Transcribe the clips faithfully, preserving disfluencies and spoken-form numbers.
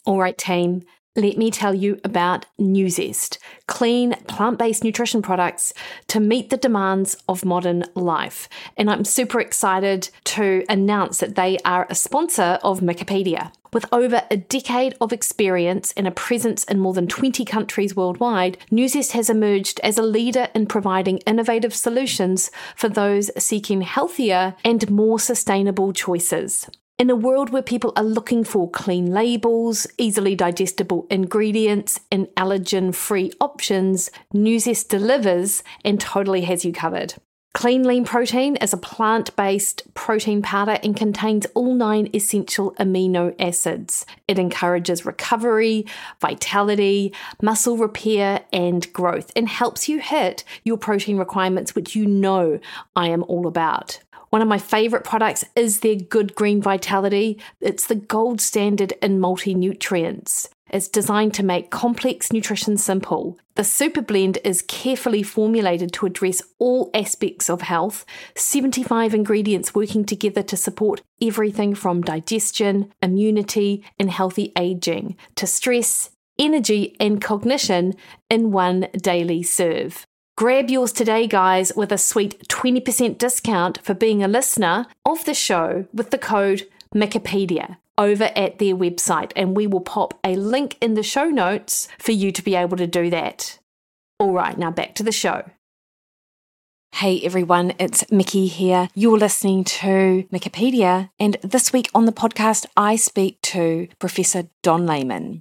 All right, team, let me tell you about Nuzest, clean, plant-based nutrition products to meet the demands of modern life. And I'm super excited to announce that they are a sponsor of Wikipedia. With over a decade of experience and a presence in more than twenty countries worldwide, Nuzest has emerged as a leader in providing innovative solutions for those seeking healthier and more sustainable choices. In a world where people are looking for clean labels, easily digestible ingredients, and allergen-free options, Nuzest delivers and totally has you covered. Clean Lean Protein is a plant-based protein powder and contains all nine essential amino acids. It encourages recovery, vitality, muscle repair, and growth, and helps you hit your protein requirements, which you know I am all about. One of my favorite products is their Good Green Vitality. It's the gold standard in multi-nutrients. It's designed to make complex nutrition simple. The Super Blend is carefully formulated to address all aspects of health, seventy-five ingredients working together to support everything from digestion, immunity, and healthy aging to stress, energy, and cognition in one daily serve. Grab yours today, guys, with a sweet twenty percent discount for being a listener of the show with the code Wikipedia over at their website, and we will pop a link in the show notes for you to be able to do that. All right, now back to the show. Hey everyone, it's Mickey here. You're listening to Wikipedia, and this week on the podcast, I speak to Professor Don Layman.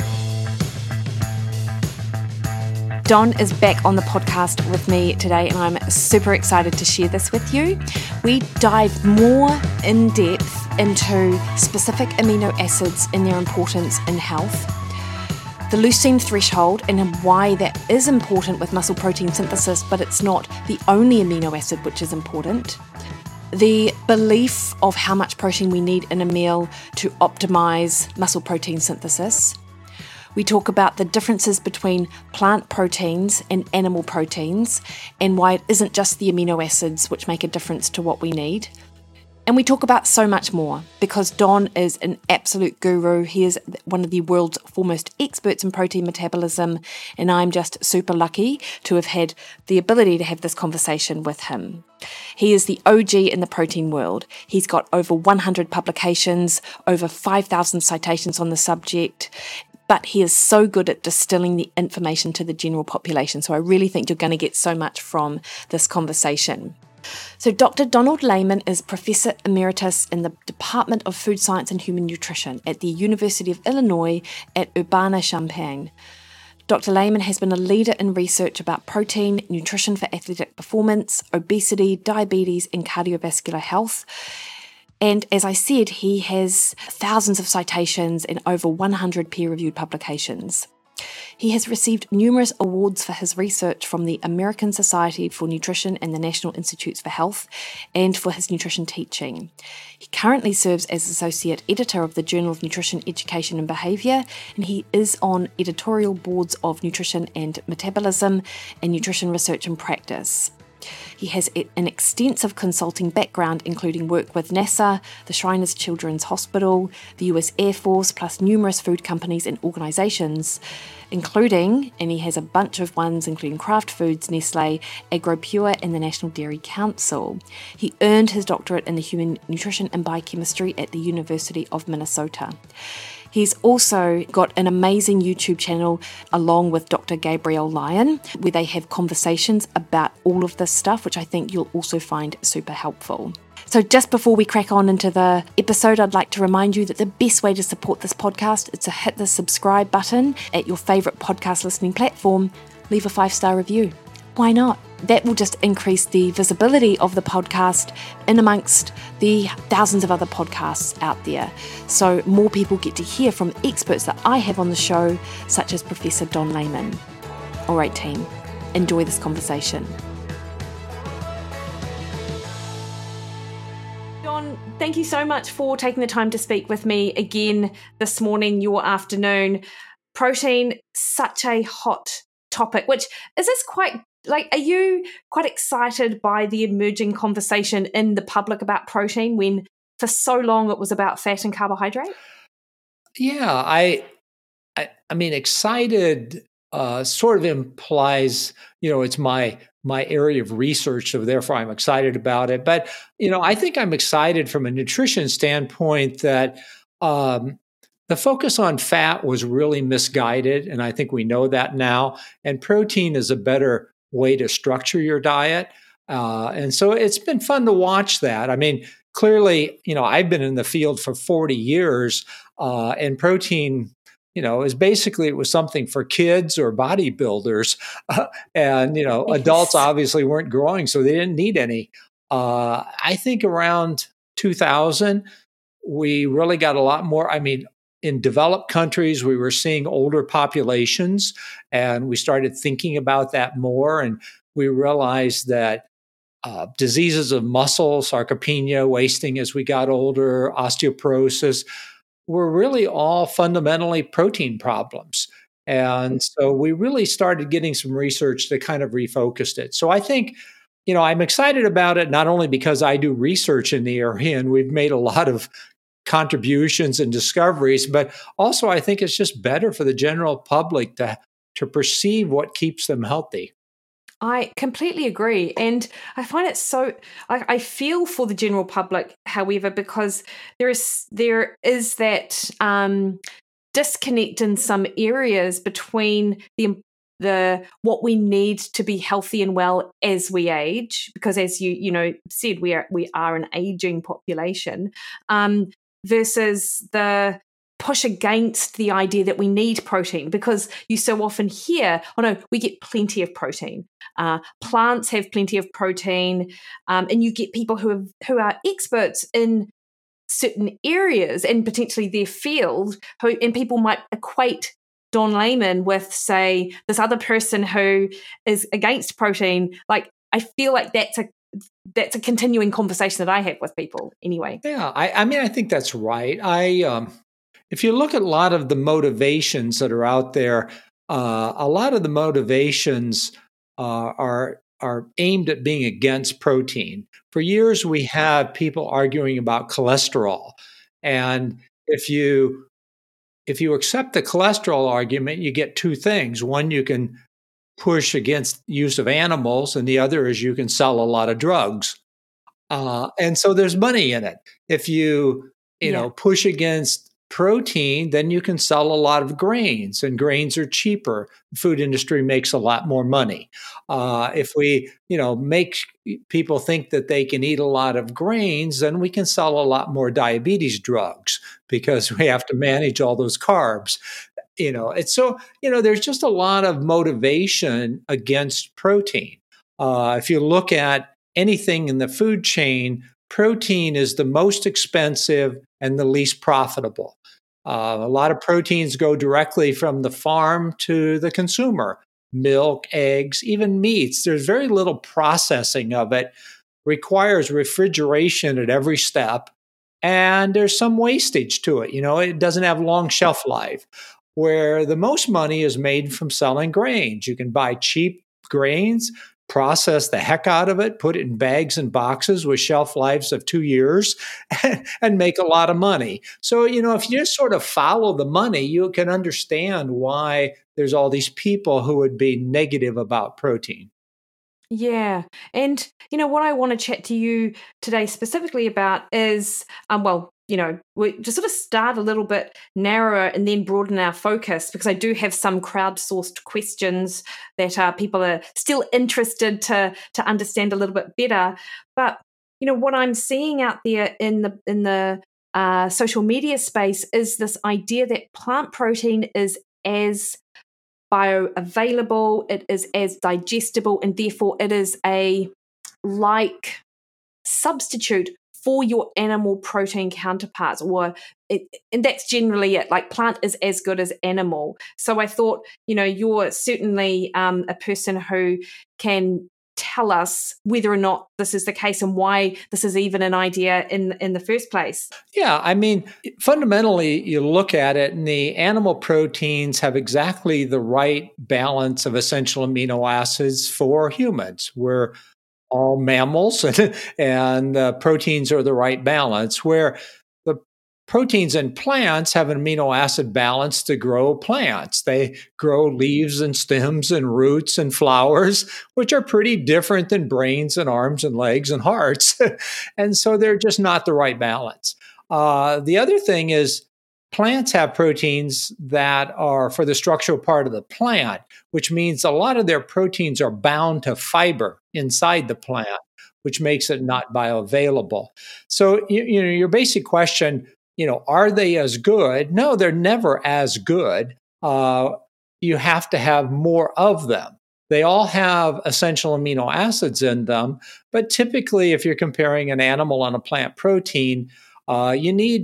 Don is back on the podcast with me today, and I'm super excited to share this with you. We dive more in depth into specific amino acids and their importance in health, the leucine threshold and why that is important with muscle protein synthesis, but it's not the only amino acid which is important, the belief of how much protein we need in a meal to optimize muscle protein synthesis. We talk about the differences between plant proteins and animal proteins and why it isn't just the amino acids which make a difference to what we need. And we talk about so much more because Don is an absolute guru. He is one of the world's foremost experts in protein metabolism, and I'm just super lucky to have had the ability to have this conversation with him. He is the O G in the protein world. He's got over one hundred publications, over five thousand citations on the subject, but he is so good at distilling the information to the general population. So I really think you're going to get so much from this conversation. So Doctor Donald Layman is Professor Emeritus in the Department of Food Science and Human Nutrition at the University of Illinois at Urbana-Champaign. Doctor Layman has been a leader in research about protein, nutrition for athletic performance, obesity, diabetes, and cardiovascular health. And as I said, he has thousands of citations and over one hundred peer-reviewed publications. He has received numerous awards for his research from the American Society for Nutrition and the National Institutes for Health, and for his nutrition teaching. He currently serves as Associate Editor of the Journal of Nutrition, Education and Behaviour, and he is on editorial boards of Nutrition and Metabolism and Nutrition Research and Practice. He has an extensive consulting background, including work with NASA, the Shriners Children's Hospital, the U S Air Force, plus numerous food companies and organisations, including, and he has a bunch of ones, including Kraft Foods, Nestle, AgroPure, and the National Dairy Council. He earned his doctorate in the Human Nutrition and Biochemistry at the University of Minnesota. He's also got an amazing YouTube channel along with Doctor Gabrielle Lyon, where they have conversations about all of this stuff, which I think you'll also find super helpful. So just before we crack on into the episode, I'd like to remind you that the best way to support this podcast is to hit the subscribe button at your favourite podcast listening platform, leave a five-star review. Why not? That will just increase the visibility of the podcast in amongst the thousands of other podcasts out there. So more people get to hear from experts that I have on the show, such as Professor Don Layman. All right, team, enjoy this conversation. Don, thank you so much for taking the time to speak with me again this morning, your afternoon. Protein, such a hot topic, which is this quite Like, are you quite excited by the emerging conversation in the public about protein when for so long it was about fat and carbohydrate? Yeah, I, I, I mean, excited uh, sort of implies, you know, it's my my area of research, so therefore I'm excited about it. But you know, I think I'm excited from a nutrition standpoint that um, the focus on fat was really misguided, and I think we know that now. And protein is a better way to structure your diet, uh, and so it's been fun to watch that. I mean, clearly, you know, I've been in the field for forty years, uh, and protein, you know, is basically it was something for kids or bodybuilders, uh, and you know, adults Yes. obviously weren't growing, so they didn't need any. Uh, I think around two thousand, we really got a lot more. I mean, in developed countries, we were seeing older populations, and we started thinking about that more, and we realized that uh, diseases of muscle, sarcopenia, wasting as we got older, osteoporosis, were really all fundamentally protein problems. And so we really started getting some research that kind of refocused it. So I think, you know, I'm excited about it, not only because I do research in the area and we've made a lot of contributions and discoveries, but also I think it's just better for the general public to, to perceive what keeps them healthy. I completely agree. And I find it so, I, I feel for the general public, however, because there is, there is that um, disconnect in some areas between the the what we need to be healthy and well as we age, because as you you know said, we are we are an aging population, um, versus the push against the idea that we need protein, because you so often hear, oh no, we get plenty of protein. Uh, plants have plenty of protein, um, and you get people who have, who are experts in certain areas and potentially their field, who, and people might equate Don Layman with, say, this other person who is against protein. Like, I feel like that's a that's a continuing conversation that I have with people anyway. Yeah, I, I mean, I think that's right. I um, if you look at a lot of the motivations that are out there, uh, a lot of the motivations uh, are are aimed at being against protein. For years, we had people arguing about cholesterol, and if you if you accept the cholesterol argument, you get two things. One, you can push against use of animals, and the other is you can sell a lot of drugs. Uh, and so there's money in it. If you, you Yeah. know, push against protein, then you can sell a lot of grains, and grains are cheaper. The food industry makes a lot more money. Uh, if we, you know, make people think that they can eat a lot of grains, then we can sell a lot more diabetes drugs because we have to manage all those carbs. You know, it's so, you know, there's just a lot of motivation against protein. Uh, if you look at anything in the food chain, protein is the most expensive and the least profitable. Uh, a lot of proteins go directly from the farm to the consumer: milk, eggs, even meats. There's very little processing of it, requires refrigeration at every step, and there's some wastage to it. You know, it doesn't have long shelf life. Where the most money is made from selling grains. You can buy cheap grains, process the heck out of it, put it in bags and boxes with shelf lives of two years, and make a lot of money. So, you know, if you just sort of follow the money, you can understand why there's all these people who would be negative about protein. Yeah. And, you know, what I want to chat to you today specifically about is, um, well, you know, we to sort of start a little bit narrower and then broaden our focus, because I do have some crowdsourced questions that uh, people are still interested to to understand a little bit better. But, you know, what I'm seeing out there in the in the uh, social media space is this idea that plant protein is as bioavailable, it is as digestible, and therefore it is a like substitute for your animal protein counterparts, or it, and that's generally it. Like, plant is as good as animal. So I thought, you know, you're certainly um, a person who can tell us whether or not this is the case and why this is even an idea in in the first place. Yeah, I mean, fundamentally, you look at it, and the animal proteins have exactly the right balance of essential amino acids for humans. We're all mammals, and uh, proteins are the right balance. Where the proteins in plants have an amino acid balance to grow plants. They grow leaves and stems and roots and flowers, which are pretty different than brains and arms and legs and hearts. And so they're just not the right balance. Uh, the other thing is plants have proteins that are for the structural part of the plant, which means a lot of their proteins are bound to fiber inside the plant, which makes it not bioavailable. So, you, you know, your basic question, you know, are they as good? No, they're never as good. Uh, you have to have more of them. They all have essential amino acids in them, but typically, if you're comparing an animal and a plant protein, uh, you need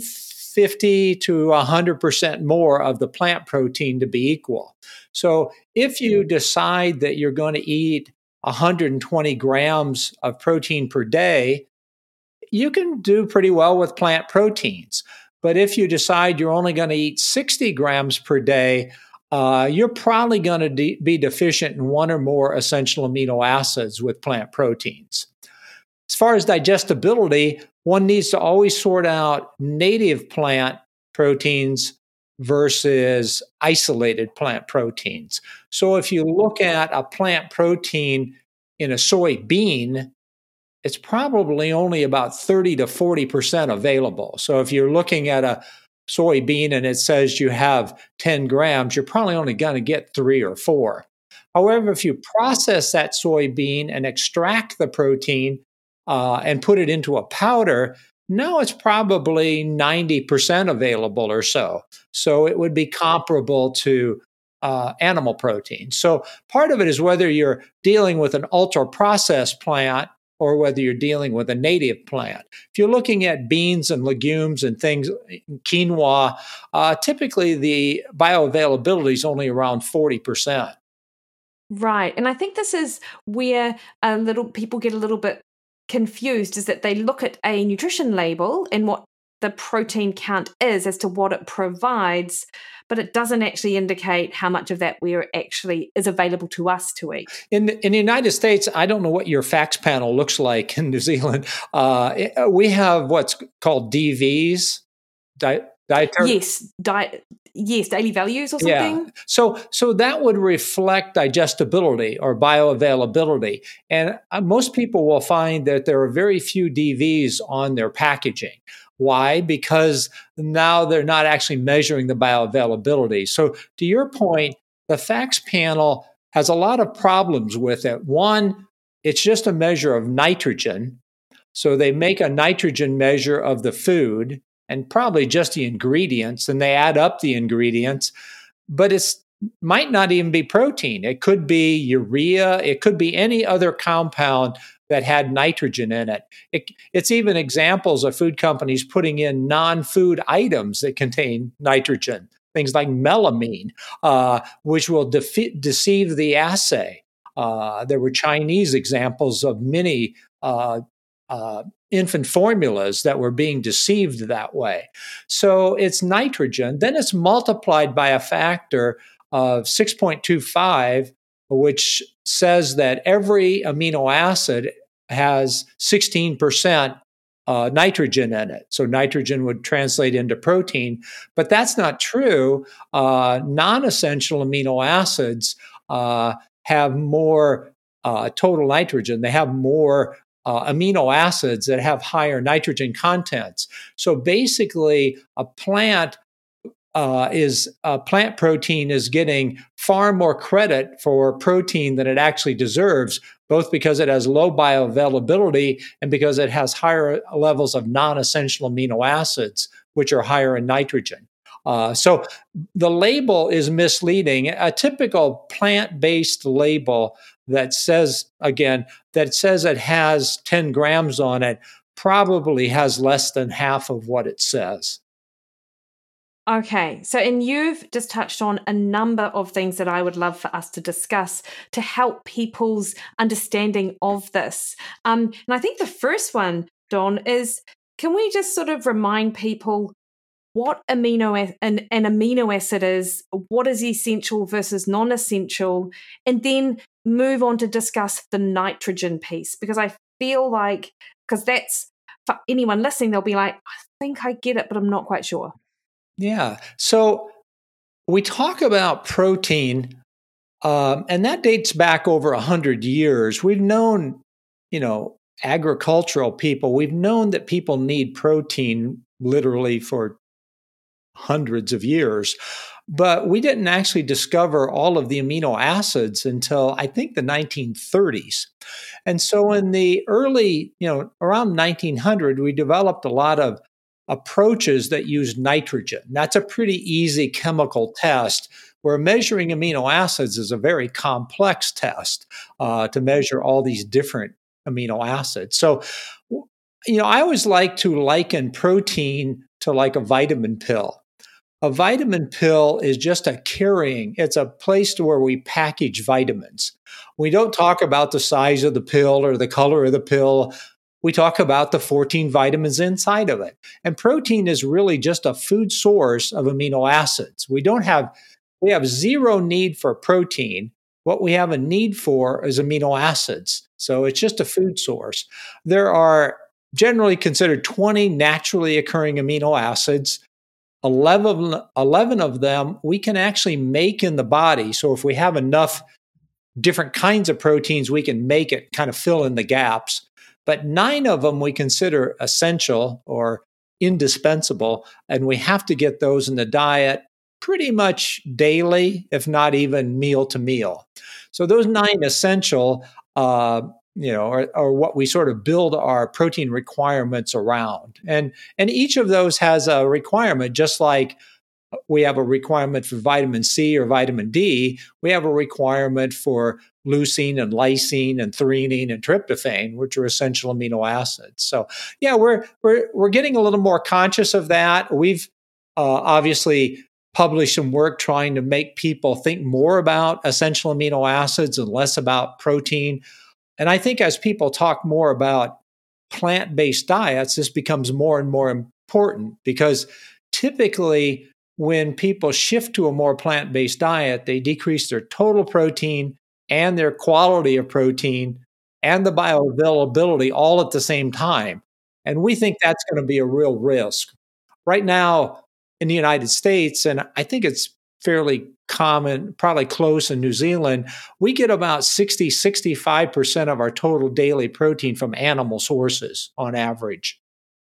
fifty to one hundred percent more of the plant protein to be equal. So if you decide that you're going to eat one hundred twenty grams of protein per day, you can do pretty well with plant proteins. But if you decide you're only going to eat sixty grams per day, uh, you're probably going to de- be deficient in one or more essential amino acids with plant proteins. As far as digestibility, one needs to always sort out native plant proteins versus isolated plant proteins. So if you look at a plant protein in a soybean, it's probably only about thirty to forty percent available. So if you're looking at a soybean and it says you have ten grams, you're probably only going to get three or four. However, if you process that soybean and extract the protein uh, and put it into a powder, now it's probably ninety percent available or so. So it would be comparable to uh, animal protein. So part of it is whether you're dealing with an ultra-processed plant or whether you're dealing with a native plant. If you're looking at beans and legumes and things, quinoa, uh, typically the bioavailability is only around forty percent. Right. And I think this is where a little people get a little bit confused, is that they look at a nutrition label and what the protein count is as to what it provides, but it doesn't actually indicate how much of that we are actually is available to us to eat. In the, in the United States, I don't know what your facts panel looks like in New Zealand. Uh, we have what's called D Vs, di- dietary. Yes, diet. Yes, daily values or something. Yeah. So, so that would reflect digestibility or bioavailability. And uh, most people will find that there are very few D Vs on their packaging. Why? Because now they're not actually measuring the bioavailability. So to your point, the facts panel has a lot of problems with it. One, it's just a measure of nitrogen. So they make a nitrogen measure of the food and probably just the ingredients, and they add up the ingredients, but it's might not even be protein. It could be urea. It could be any other compound that had nitrogen in it. it. It's even examples of food companies putting in non-food items that contain nitrogen, things like melamine, uh, which will defe- deceive the assay. Uh, there were Chinese examples of many uh, uh, infant formulas that were being deceived that way. So it's nitrogen. Then it's multiplied by a factor of six point two five, which says that every amino acid has sixteen percent uh, nitrogen in it. So nitrogen would translate into protein, but that's not true. Uh, non-essential amino acids uh, have more uh, total nitrogen. They have more uh, amino acids that have higher nitrogen contents. So basically, a plant Uh, is uh, plant protein is getting far more credit for protein than it actually deserves, both because it has low bioavailability and because it has higher levels of non-essential amino acids, which are higher in nitrogen. Uh, so the label is misleading. A typical plant-based label that says, again, that says it has ten grams on it probably has less than half of what it says. Okay, so and you've just touched on a number of things that I would love for us to discuss to help people's understanding of this. Um, and I think the first one, Don, is can we just sort of remind people what amino ac- an, an amino acid is, what is essential versus non-essential, and then move on to discuss the nitrogen piece, because I feel like, because that's for anyone listening, they'll be like, I think I get it, but I'm not quite sure. Yeah. So we talk about protein, um, and that dates back over one hundred years. We've known, you know, agricultural people, we've known that people need protein literally for hundreds of years. But we didn't actually discover all of the amino acids until I think the nineteen thirties. And so in the early, you know, around nineteen hundred, we developed a lot of approaches that use nitrogen. That's a pretty easy chemical test, where measuring amino acids is a very complex test uh, to measure all these different amino acids. So, you know, I always like to liken protein to like a vitamin pill. A vitamin pill is just a carrying, it's a place to where we package vitamins. We don't talk about the size of the pill or the color of the pill. We talk about the fourteen vitamins inside of it. And protein is really just a food source of amino acids. We don't have, we have zero need for protein. What we have a need for is amino acids. So it's just a food source. There are generally considered twenty naturally occurring amino acids. eleven, eleven of them we can actually make in the body. So if we have enough different kinds of proteins, we can make it, kind of fill in the gaps. But nine of them we consider essential or indispensable, and we have to get those in the diet pretty much daily, if not even meal to meal. So those nine essential, uh, you know, are, are what we sort of build our protein requirements around. And, and each of those has a requirement, just like we have a requirement for vitamin C or vitamin D, we have a requirement for leucine and lysine and threonine and tryptophan, which are essential amino acids. So yeah, we're we're we're getting a little more conscious of that. We've uh, obviously published some work trying to make people think more about essential amino acids and less about protein. And I think as people talk more about plant-based diets, this becomes more and more important, because typically when people shift to a more plant-based diet, they decrease their total protein and their quality of protein and the bioavailability all at the same time. And we think that's going to be a real risk. Right now in the United States, and I think it's fairly common, probably close in New Zealand, we get about sixty, sixty-five percent of our total daily protein from animal sources on average.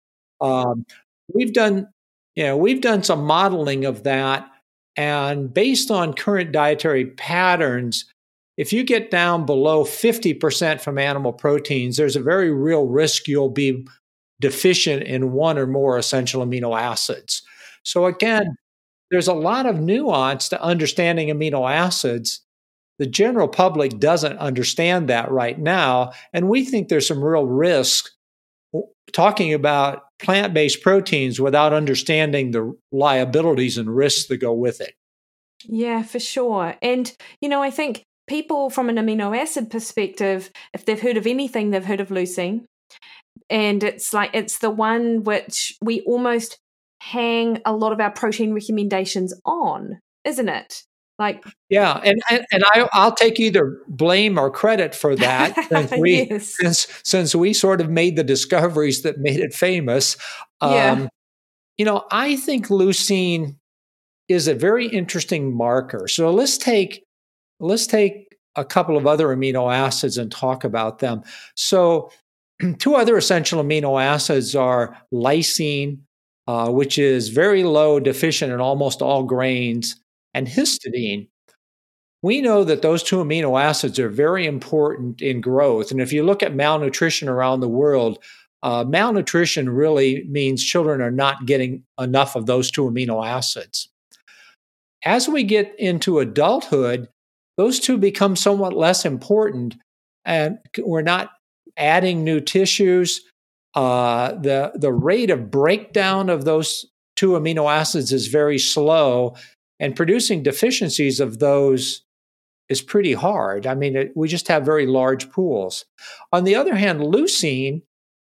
Um, we've done You know, we've done some modeling of that, and based on current dietary patterns, if you get down below fifty percent from animal proteins, there's a very real risk you'll be deficient in one or more essential amino acids. So again, there's a lot of nuance to understanding amino acids. The general public doesn't understand that right now, and we think there's some real risk talking about plant-based proteins without understanding the liabilities and risks that go with it. Yeah, for sure. And, you know, I think people from an amino acid perspective, if they've heard of anything, they've heard of leucine. And it's like, it's the one which we almost hang a lot of our protein recommendations on, isn't it? Like, yeah, and and, and I, I'll take either blame or credit for that, since we yes. since since we sort of made the discoveries that made it famous. Um, yeah. You know, I think leucine is a very interesting marker. So let's take let's take a couple of other amino acids and talk about them. So two other essential amino acids are lysine, uh, which is very low, deficient in almost all grains, and histidine. We know that those two amino acids are very important in growth. And if you look at malnutrition around the world, uh, malnutrition really means children are not getting enough of those two amino acids. As we get into adulthood, those two become somewhat less important, and we're not adding new tissues. Uh, the, the rate of breakdown of those two amino acids is very slow, and producing deficiencies of those is pretty hard. I mean, it, we just have very large pools. On the other hand, leucine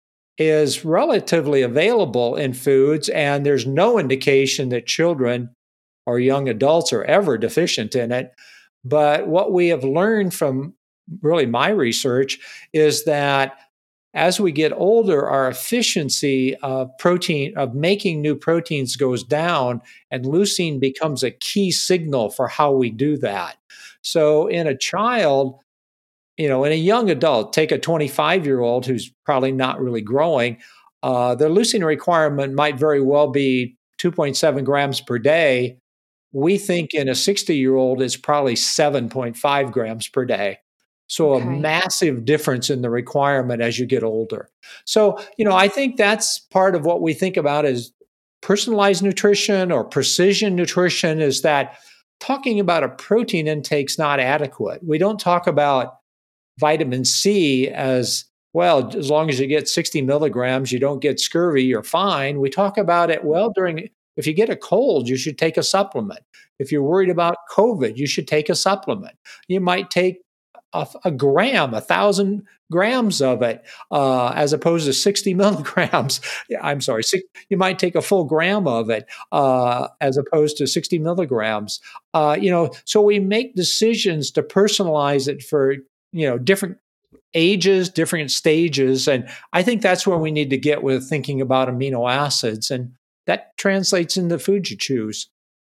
is relatively available in foods, and there's no indication that children or young adults are ever deficient in it. But what we have learned from really my research is that as we get older, our efficiency of protein, of making new proteins goes down, and leucine becomes a key signal for how we do that. So in a child, you know, in a young adult, take a twenty-five year old who's probably not really growing, uh, their leucine requirement might very well be two point seven grams per day. We think in a sixty year old, it's probably seven point five grams per day. So a Okay. massive difference in the requirement as you get older. So, you know, I think that's part of what we think about as personalized nutrition or precision nutrition, is that talking about a protein intake is not adequate. We don't talk about vitamin C as well, as long as you get sixty milligrams, you don't get scurvy, you're fine. We talk about it, well, during, if you get a cold, you should take a supplement. If you're worried about COVID, you should take a supplement. You might take a, a gram, a thousand grams of it, uh, as opposed to sixty milligrams. I'm sorry, six, you might take a full gram of it, uh, as opposed to sixty milligrams. Uh, you know, so we make decisions to personalize it for, you know, different ages, different stages. And I think that's where we need to get with thinking about amino acids. And that translates in the food you choose.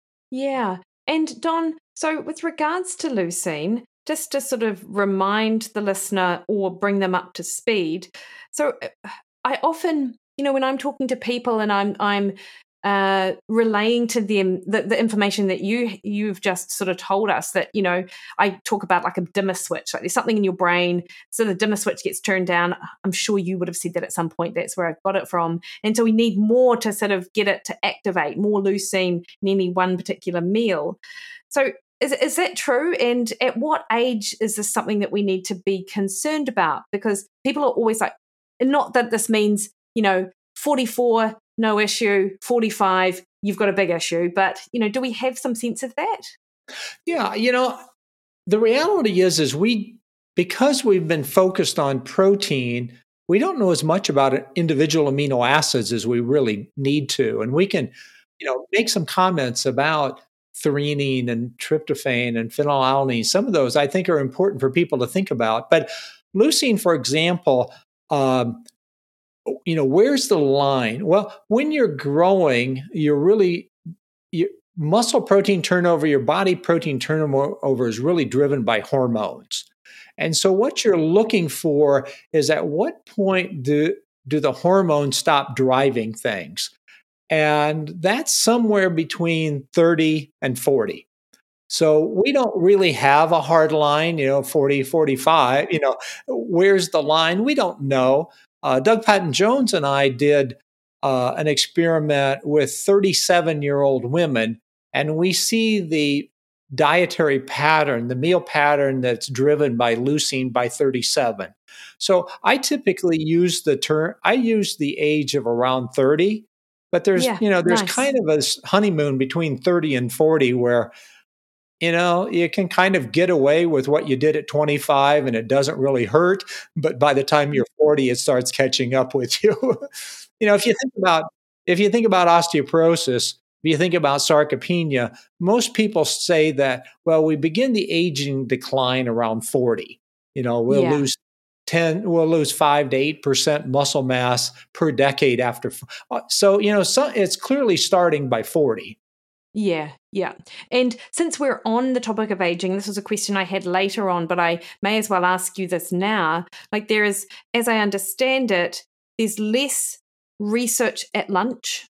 Yeah. And Don, so with regards to leucine, just to sort of remind the listener or bring them up to speed. So I often, you know, when I'm talking to people and I'm I'm uh, relaying to them the, the information that you you've just sort of told us, that, you know, I talk about like a dimmer switch, like there's something in your brain, so the dimmer switch gets turned down. I'm sure you would have said that at some point. That's where I got it from. And so we need more to sort of get it to activate, more leucine in any one particular meal. So is is that true? And at what age is this something that we need to be concerned about? Because people are always like, and not that this means, you know, forty-four, no issue, forty-five, you've got a big issue. But, you know, do we have some sense of that? Yeah, you know, the reality is, is we, because we've been focused on protein, we don't know as much about individual amino acids as we really need to. And we can, you know, make some comments about threonine and tryptophan and phenylalanine. Some of those I think are important for people to think about. But leucine, for example, um, you know, where's the line? Well, when you're growing, you're really, your muscle protein turnover, your body protein turnover is really driven by hormones. And so what you're looking for is, at what point do, do the hormones stop driving things? And that's somewhere between thirty and forty. So we don't really have a hard line, you know, forty, forty-five, you know, where's the line? We don't know. Uh, Doug Patton Jones and I did uh, an experiment with thirty-seven year old women, and we see the dietary pattern, the meal pattern that's driven by leucine by thirty-seven. So I typically use the term, I use the age of around thirty, but there's, Yeah, you know, there's nice. kind of a honeymoon between thirty and forty where, you know, you can kind of get away with what you did at twenty-five and it doesn't really hurt. But by the time you're forty, it starts catching up with you. You know, if you think about, if you think about osteoporosis, if you think about sarcopenia, most people say that, well, we begin the aging decline around forty. You know, we'll Yeah. lose ten, we'll lose five to eight percent muscle mass per decade after. So, you know, so it's clearly starting by forty. Yeah, yeah. And since we're on the topic of aging, this was a question I had later on, but I may as well ask you this now. Like, there is, as I understand it, there's less research at lunch.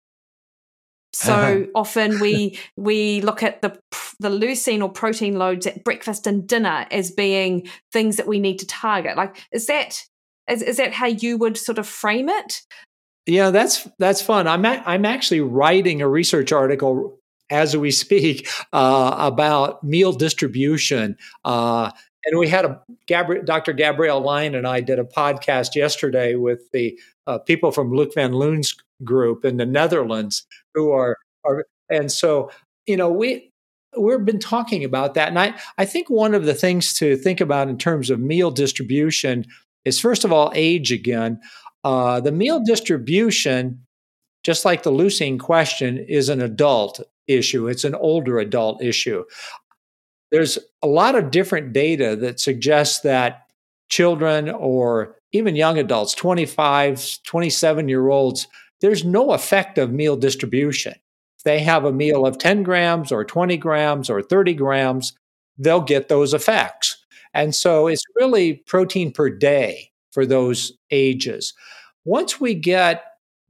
So often we we look at the the leucine or protein loads at breakfast and dinner as being things that we need to target. Like, is that is, is that how you would sort of frame it? Yeah, that's that's fun. I'm a, I'm actually writing a research article as we speak uh, about meal distribution. Uh, and we had a Gabri- Doctor Gabrielle Lyon and I did a podcast yesterday with the uh, people from Luc van Loon's group in the Netherlands, who are are and so you know we we've been talking about that. And I I think one of the things to think about in terms of meal distribution is, first of all, age again. Uh, the meal distribution, just like the leucine question, is an adult issue. It's an older adult issue. There's a lot of different data that suggests that children or even young adults, twenty-five, twenty-seven year olds, there's no effect of meal distribution. If they have a meal of ten grams or twenty grams or thirty grams, they'll get those effects. And so it's really protein per day for those ages. Once we get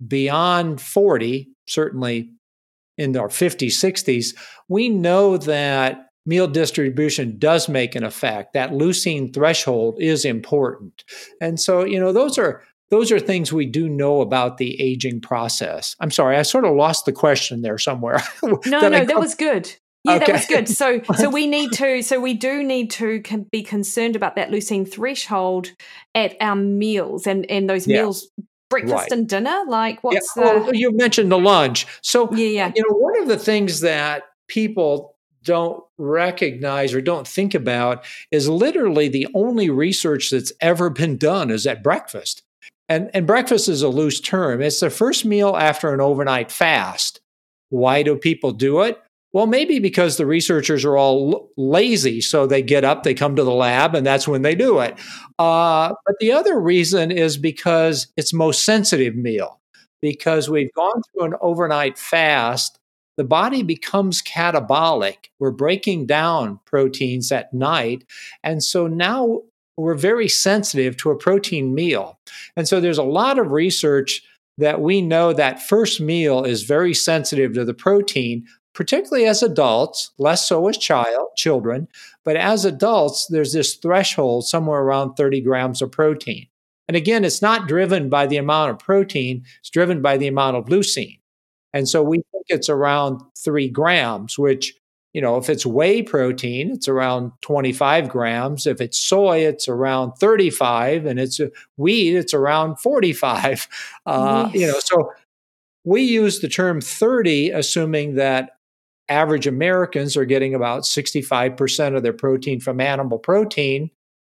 beyond forty, certainly in our fifties, sixties, we know that meal distribution does make an effect. That leucine threshold is important. And so, you know, those are those are things we do know about the aging process. I'm sorry, I sort of lost the question there somewhere. No, no, that was good. Yeah, okay. That was good. So, so we need to, so we do need to con- be concerned about that leucine threshold at our meals and, and those yeah. meals, breakfast right. and dinner. Like, what's yeah. the? Oh, you mentioned the lunch. So, yeah, yeah. you know, one of the things that people don't recognize or don't think about is literally the only research that's ever been done is at breakfast. And, and breakfast is a loose term. It's the first meal after an overnight fast. Why do people do it? Well, maybe because the researchers are all l- lazy. So they get up, they come to the lab, and that's when they do it. Uh, but the other reason is because it's most sensitive meal. Because we've gone through an overnight fast, the body becomes catabolic. We're breaking down proteins at night. And so now we're very sensitive to a protein meal. And so there's a lot of research that we know that first meal is very sensitive to the protein, particularly as adults, less so as child, children. But as adults, there's this threshold somewhere around thirty grams of protein. And again, it's not driven by the amount of protein, it's driven by the amount of leucine. And so we think it's around three grams, which, you know, if it's whey protein, it's around twenty-five grams. If it's soy, it's around thirty-five. And it's a wheat, it's around forty-five. Uh, yes. You know, so we use the term thirty, assuming that average Americans are getting about sixty-five percent of their protein from animal protein.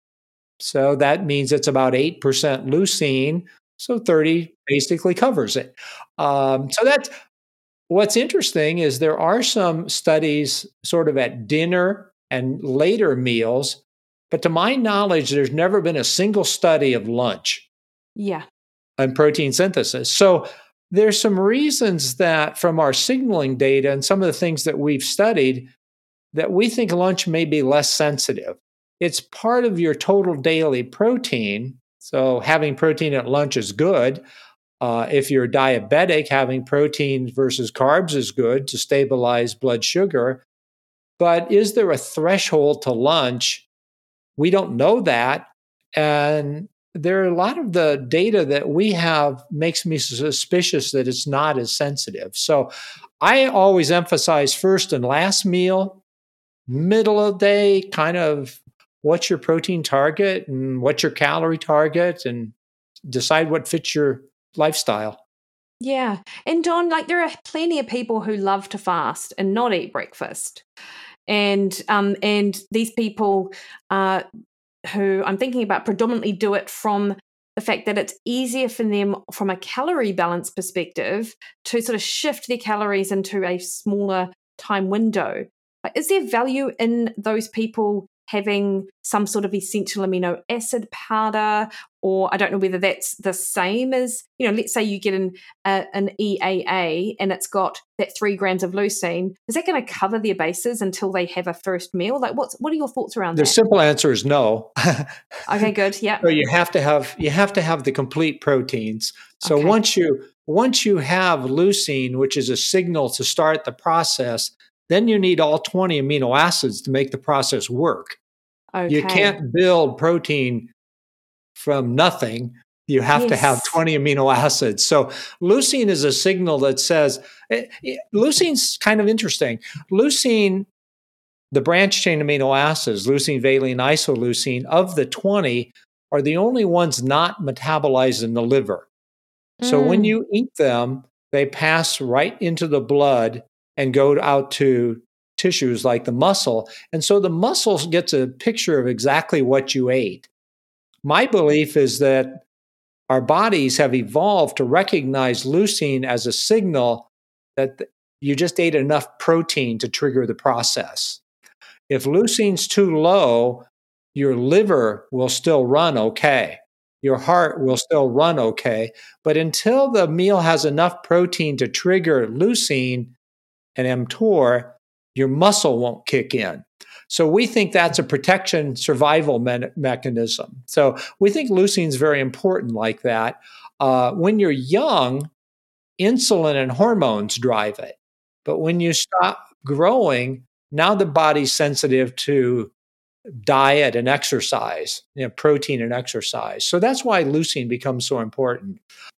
So that means it's about eight percent leucine. So thirty basically covers it. Um, so that's what's interesting is there are some studies sort of at dinner and later meals, but to my knowledge, there's never been a single study of lunch. Yeah. On protein synthesis. So there's some reasons that from our signaling data and some of the things that we've studied that we think lunch may be less sensitive. It's part of your total daily protein. So having protein at lunch is good. Uh, if you're diabetic, having protein versus carbs is good to stabilize blood sugar. But is there a threshold to lunch? We don't know that. And there are a lot of the data that we have makes me suspicious that it's not as sensitive. So I always emphasize first and last meal, middle of the day, kind of what's your protein target and what's your calorie target, and decide what fits your lifestyle. Yeah. And Don, like there are plenty of people who love to fast and not eat breakfast. And um, and these people uh, who I'm thinking about predominantly do it from the fact that it's easier for them from a calorie balance perspective to sort of shift their calories into a smaller time window. Is there value in those people having some sort of essential amino acid powder, or I don't know whether that's the same as, you know, let's say you get an, uh, an E A A and it's got that three grams of leucine. Is that going to cover their bases until they have a first meal? Like, what's what are your thoughts around the that? The simple answer is no. Okay, good. Yeah. So you have to have you have to have the complete proteins. So okay. once you once you have leucine, which is a signal to start the process, then you need all twenty amino acids to make the process work. Okay. You can't build protein from nothing. You have yes. to have twenty amino acids. So leucine is a signal that says, it, it, leucine's kind of interesting. Leucine, the branch chain amino acids, leucine, valine, isoleucine, of the twenty, are the only ones not metabolized in the liver. Mm. So when you eat them, they pass right into the blood and go out to tissues like the muscle. And so the muscle gets a picture of exactly what you ate. My belief is that our bodies have evolved to recognize leucine as a signal that you just ate enough protein to trigger the process. If leucine's too low, your liver will still run okay. your heart will still run okay. But until the meal has enough protein to trigger leucine and mTOR, your muscle won't kick in. So we think that's a protection survival me- mechanism. So we think leucine is very important like that. Uh, when you're young, insulin and hormones drive it. But when you stop growing, now the body's sensitive to diet and exercise, you know, protein and exercise. So that's why leucine becomes so important.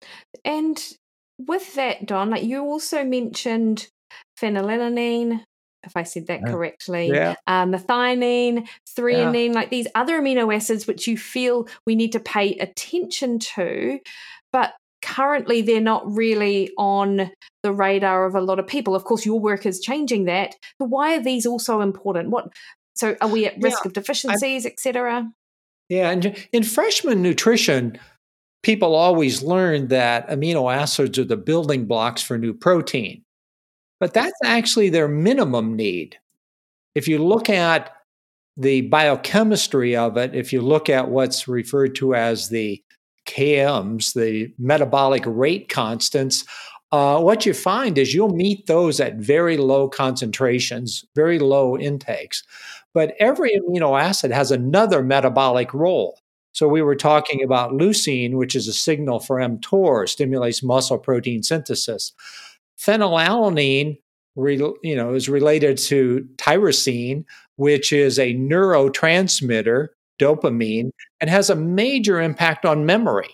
And with that, Don, like you also mentioned phenylalanine, if I said that correctly, Yeah. uh, methionine, threonine, Yeah. like these other amino acids which you feel we need to pay attention to, but currently they're not really on the radar of a lot of people. Of course, your work is changing that. But why are these also important? What? So are we at risk Yeah. of deficiencies, et cetera? Yeah. And in freshman nutrition, people always learn that amino acids are the building blocks for new protein. But that's actually their minimum need. If you look at the biochemistry of it, if you look at what's referred to as the K Ms, the metabolic rate constants, uh, what you find is you'll meet those at very low concentrations, very low intakes. But every amino acid has another metabolic role. So we were talking about leucine, which is a signal for mTOR, stimulates muscle protein synthesis. Phenylalanine, you know, is related to tyrosine, which is a neurotransmitter, dopamine, and has a major impact on memory.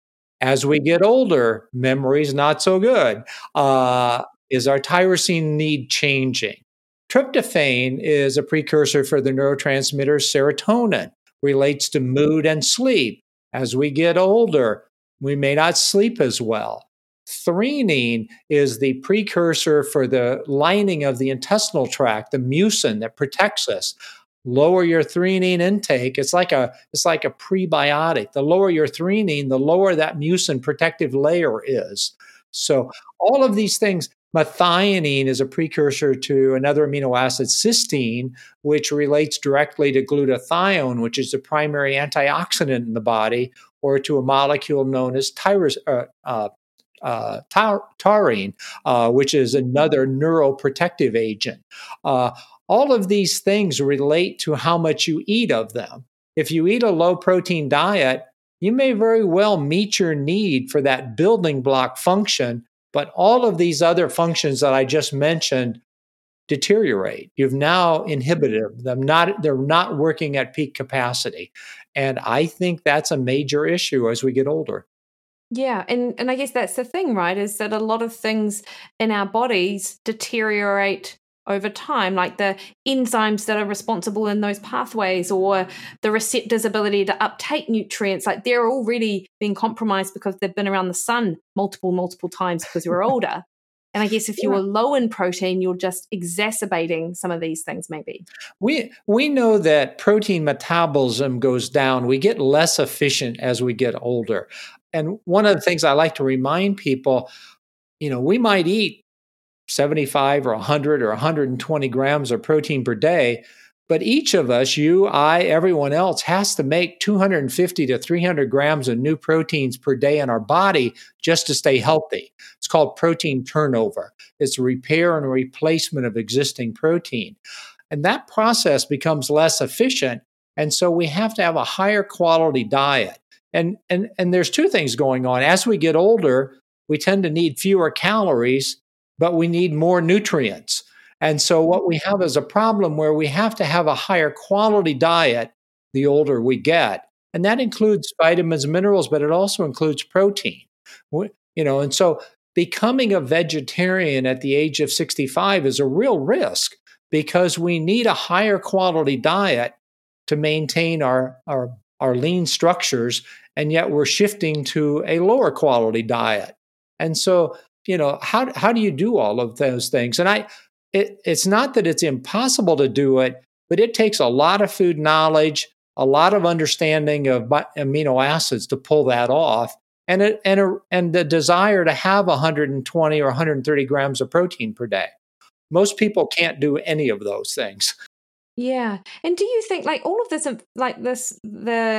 As we get older, memory's not so good. Uh, is our tyrosine need changing? Tryptophan is a precursor for the neurotransmitter serotonin, relates to mood and sleep. As we get older, we may not sleep as well. Threonine is the precursor for the lining of the intestinal tract, the mucin that protects us. Lower your threonine intake. It's like a it's like a prebiotic. The lower your threonine, the lower that mucin protective layer is. So all of these things. Methionine is a precursor to another amino acid, cysteine, which relates directly to glutathione, which is the primary antioxidant in the body, or to a molecule known as tyrosine. Uh, uh, Uh, tar- taurine, uh, which is another neuroprotective agent. Uh, all of these things relate to how much you eat of them. If you eat a low protein diet, you may very well meet your need for that building block function, but all of these other functions that I just mentioned deteriorate. You've now inhibited them. Not, they're not working at peak capacity. And I think that's a major issue as we get older. Yeah, and and I guess that's the thing, right? Is that a lot of things in our bodies deteriorate over time, like the enzymes that are responsible in those pathways, or the receptors' ability to uptake nutrients. Like they're already being compromised because they've been around the sun multiple, multiple times because you're older. And I guess if you Yeah. were low in protein, you're just exacerbating some of these things, maybe. We we know that protein metabolism goes down. We get less efficient as we get older. And one of the things I like to remind people, you know, we might eat seventy-five or one hundred or one hundred twenty grams of protein per day, but each of us, you, I, everyone else, has to make two hundred fifty to three hundred grams of new proteins per day in our body just to stay healthy. It's called protein turnover. It's repair and replacement of existing protein. And that process becomes less efficient. And so we have to have a higher quality diet. And, and, and there's two things going on. As we get older, we tend to need fewer calories, but we need more nutrients. And so what we have is a problem where we have to have a higher quality diet the older we get. And that includes vitamins, minerals, but it also includes protein. We, you know, and so becoming a vegetarian at the age of sixty-five is a real risk because we need a higher quality diet to maintain our, our, our lean structures, and yet we're shifting to a lower quality diet. And so, you know, how, how do you do all of those things? And I, it, it's not that it's impossible to do it, but it takes a lot of food knowledge, a lot of understanding of amino acids to pull that off, and a, and a, and the desire to have one hundred twenty or one hundred thirty grams of protein per day. Most people can't do any of those things. Yeah. And do you think like all of this, like this, the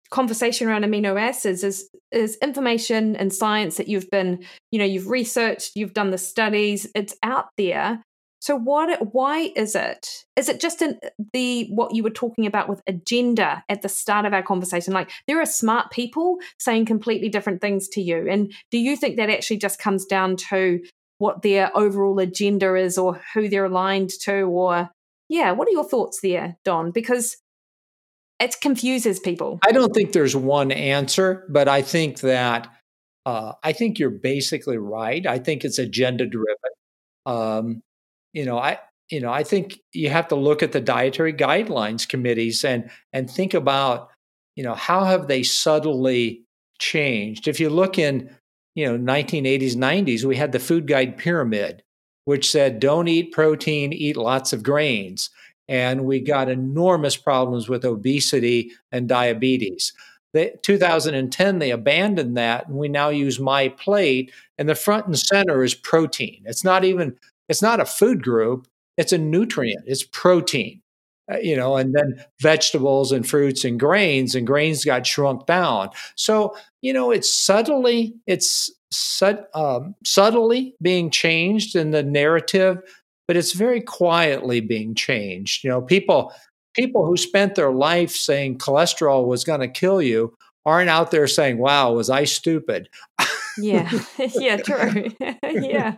conversation around amino acids is is information and science that you've been, you know, you've researched, you've done the studies, it's out there. So what why is it? Is it just in the what you were talking about with agenda at the start of our conversation? Like there are smart people saying completely different things to you. And do you think that actually just comes down to what their overall agenda is or who they're aligned to? Or yeah, what are your thoughts there, Don? Because it confuses people. I don't think there's one answer, but I think that uh, I think you're basically right. I think it's agenda driven. Um, you know, I you know I think you have to look at the dietary guidelines committees and and think about, you know, how have they subtly changed. If you look in, you know, nineteen eighties, nineties, we had the food guide pyramid, which said don't eat protein, eat lots of grains. And we got enormous problems with obesity and diabetes. They, two thousand ten, they abandoned that, and we now use My Plate, and the front and center is protein. It's not even, it's not a food group, it's a nutrient, it's protein. Uh, you know, and then vegetables and fruits and grains, and grains got shrunk down. So, you know, it's subtly, it's sud, um, subtly being changed in the narrative, but it's very quietly being changed. You know, people people who spent their life saying cholesterol was going to kill you aren't out there saying, "Wow, was I stupid?" Yeah, yeah, true. Yeah.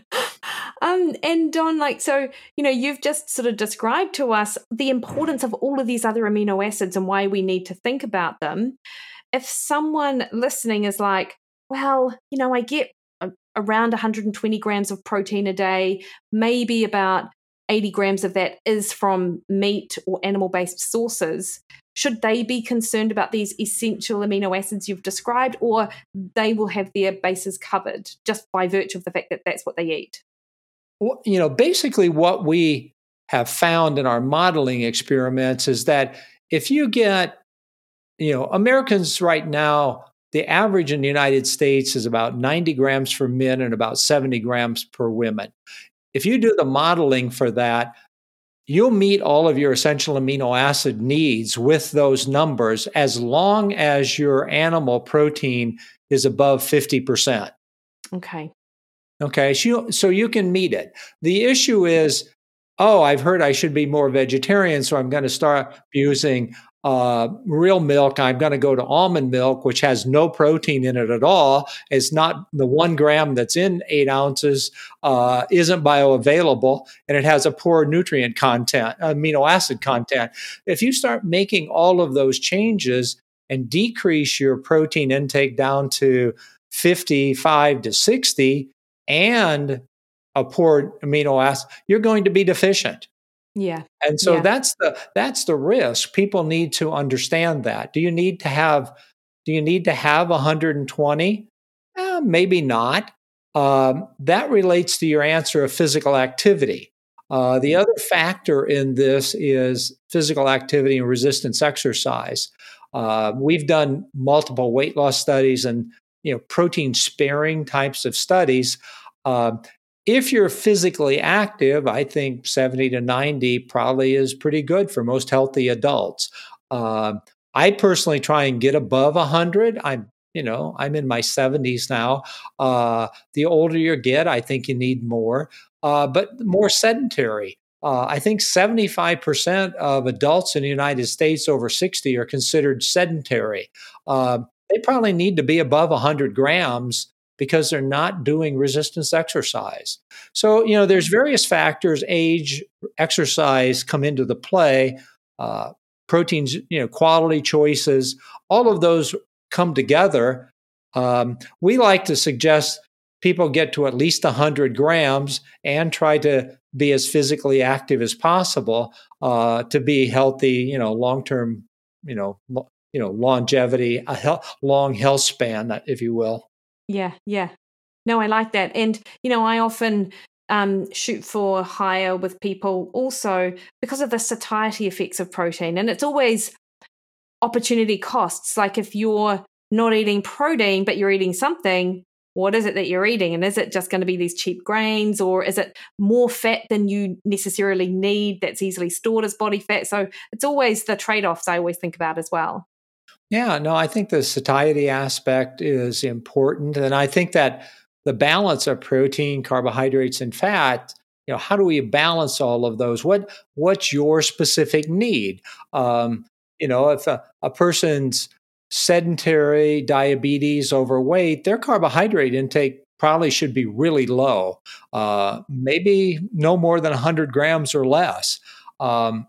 Um, and Don, like, so, you know, you've just sort of described to us the importance of all of these other amino acids and why we need to think about them. If someone listening is like, well, you know, I get a, around one hundred twenty grams of protein a day, maybe about eighty grams of that is from meat or animal-based sources. Should they be concerned about these essential amino acids you've described, or they will have their bases covered just by virtue of the fact that that's what they eat? Well, you know, basically what we have found in our modeling experiments is that if you get, you know, Americans right now, the average in the United States is about ninety grams for men and about seventy grams per women. If you do the modeling for that, you'll meet all of your essential amino acid needs with those numbers as long as your animal protein is above fifty percent. Okay. Okay, so you, so you can meet it. The issue is, oh, I've heard I should be more vegetarian, so I'm going to start using uh, real milk. I'm going to go to almond milk, which has no protein in it at all. It's not the one gram that's in eight ounces, uh, isn't bioavailable, and it has a poor nutrient content, amino acid content. If you start making all of those changes and decrease your protein intake down to fifty-five to sixty, and a poor amino acid, you're going to be deficient. Yeah. And so yeah. that's the that's the risk. People need to understand that. Do you need to have do you need to have one hundred twenty? Eh, maybe not. Um, that relates to your answer of physical activity. Uh, the other factor in this is physical activity and resistance exercise. Uh, we've done multiple weight loss studies and, you know, protein sparing types of studies. Uh, if you're physically active, I think seventy to ninety probably is pretty good for most healthy adults. Uh, I personally try and get above one hundred. I'm, you know, I'm in my seventies now. Uh, the older you get, I think you need more, uh, but more sedentary. Uh, I think seventy-five percent of adults in the United States over sixty are considered sedentary. Uh, they probably need to be above one hundred grams because they're not doing resistance exercise. So, you know, there's various factors, age, exercise come into the play, uh, proteins, you know, quality choices, all of those come together. Um, we like to suggest people get to at least one hundred grams and try to be as physically active as possible uh, to be healthy, you know, long-term, you know, lo- you know, longevity, a health, long health span, if you will. Yeah, yeah. No, I like that. And, you know, I often um, shoot for higher with people also because of the satiety effects of protein. And it's always opportunity costs. Like if you're not eating protein, but you're eating something, what is it that you're eating? And is it just going to be these cheap grains, or is it more fat than you necessarily need that's easily stored as body fat? So it's always the trade-offs I always think about as well. Yeah, no, I think the satiety aspect is important. And I think that the balance of protein, carbohydrates, and fat, you know, how do we balance all of those? What what's your specific need? Um, you know, if a, a person's sedentary, diabetes, overweight, their carbohydrate intake probably should be really low, uh, maybe no more than one hundred grams or less. Um,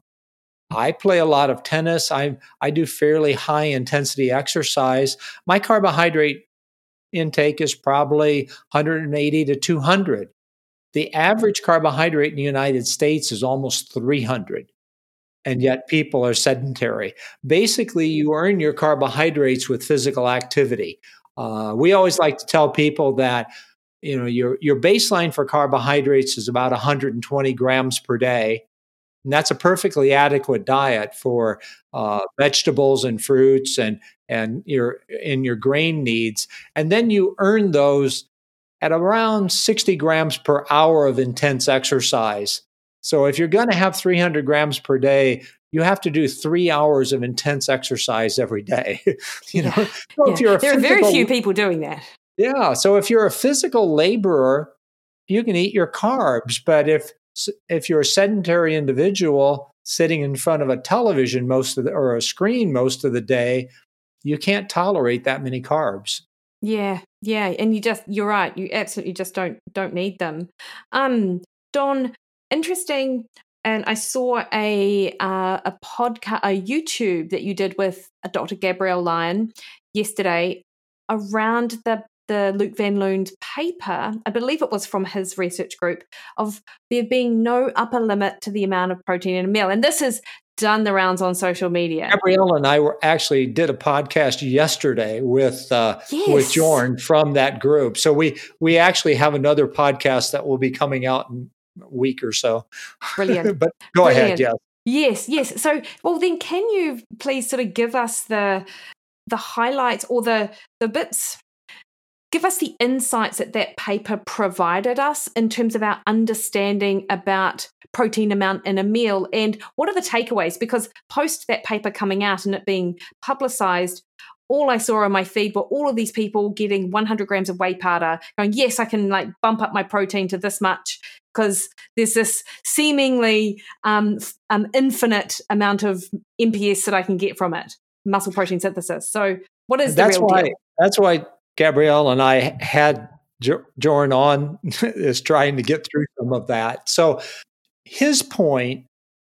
I play a lot of tennis. I I do fairly high intensity exercise. My carbohydrate intake is probably one hundred eighty to two hundred. The average carbohydrate in the United States is almost three hundred, and yet people are sedentary. Basically, you earn your carbohydrates with physical activity. Uh, we always like to tell people that you know your your baseline for carbohydrates is about one hundred twenty grams per day. And that's a perfectly adequate diet for uh, vegetables and fruits and and your in your grain needs. And then you earn those at around sixty grams per hour of intense exercise. So if you're going to have three hundred grams per day, you have to do three hours of intense exercise every day. you know, Yeah. so Yeah. if you're a There are very physical, few people doing that. yeah. So if you're a physical laborer, you can eat your carbs, but if if you're a sedentary individual sitting in front of a television most of the or a screen most of the day, you can't tolerate that many carbs. Yeah, yeah, and you just you're right. You absolutely just don't don't need them. Um, Don, interesting. And I saw a uh, a podcast, a YouTube that you did with uh, Doctor Gabrielle Lyon yesterday around the the Luke Van Loon's paper. I believe it was from his research group of there being no upper limit to the amount of protein in a meal, and this has done the rounds on social media. Gabrielle and I were actually did a podcast yesterday with uh, Yes. with Jorn from that group. So we we actually have another podcast that will be coming out in a week or so. Brilliant. But go Brilliant. ahead, yes. Yes, yes. So, well, then, can you please sort of give us the the highlights or the the bits? Give us the insights that that paper provided us in terms of our understanding about protein amount in a meal, and what are the takeaways? Because post that paper coming out and it being publicized, all I saw on my feed were all of these people getting one hundred grams of whey powder, going, yes, I can like bump up my protein to this much because there's this seemingly um, um, infinite amount of M P S that I can get from it, muscle protein synthesis. So what is the That's real why deal? that's why Gabrielle and I had jo- Jorn on is trying to get through some of that. So his point,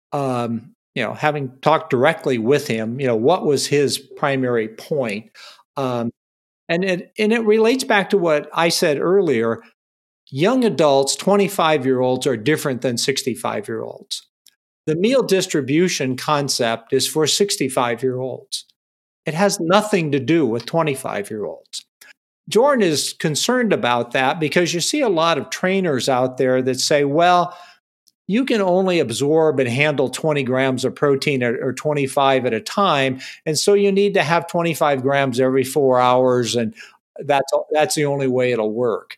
um, you know, having talked directly with him, you know, what was his primary point? Um, and it and it relates back to what I said earlier. Young adults, twenty-five year olds, are different than sixty-five year olds. The meal distribution concept is for sixty-five year olds. It has nothing to do with twenty-five year olds. Jordan is concerned about that because you see a lot of trainers out there that say, well, you can only absorb and handle twenty grams of protein or twenty-five at a time. And so you need to have twenty-five grams every four hours. And that's, that's the only way it'll work.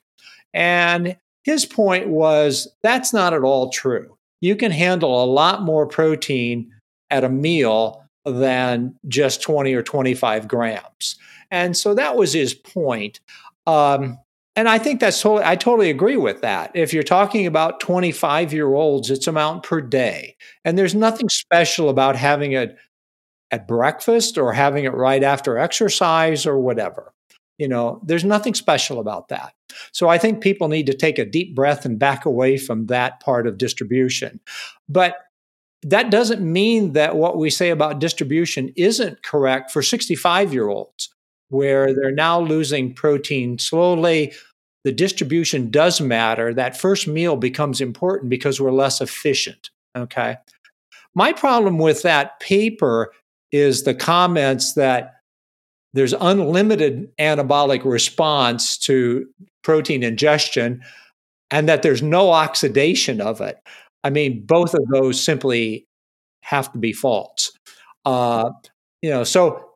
And his point was that's not at all true. You can handle a lot more protein at a meal than just twenty or twenty-five grams. And so that was his point. Um, and I think that's totally, I totally agree with that. If you're talking about twenty-five year olds, it's amount per day. And there's nothing special about having it at breakfast or having it right after exercise or whatever. You know, there's nothing special about that. So I think people need to take a deep breath and back away from that part of distribution. But that doesn't mean that what we say about distribution isn't correct for sixty-five year olds, where they're now losing protein slowly. The distribution does matter. That first meal becomes important because we're less efficient. Okay. My problem with that paper is the comments that there's unlimited anabolic response to protein ingestion and that there's no oxidation of it. I mean, both of those simply have to be false. Uh, you know, so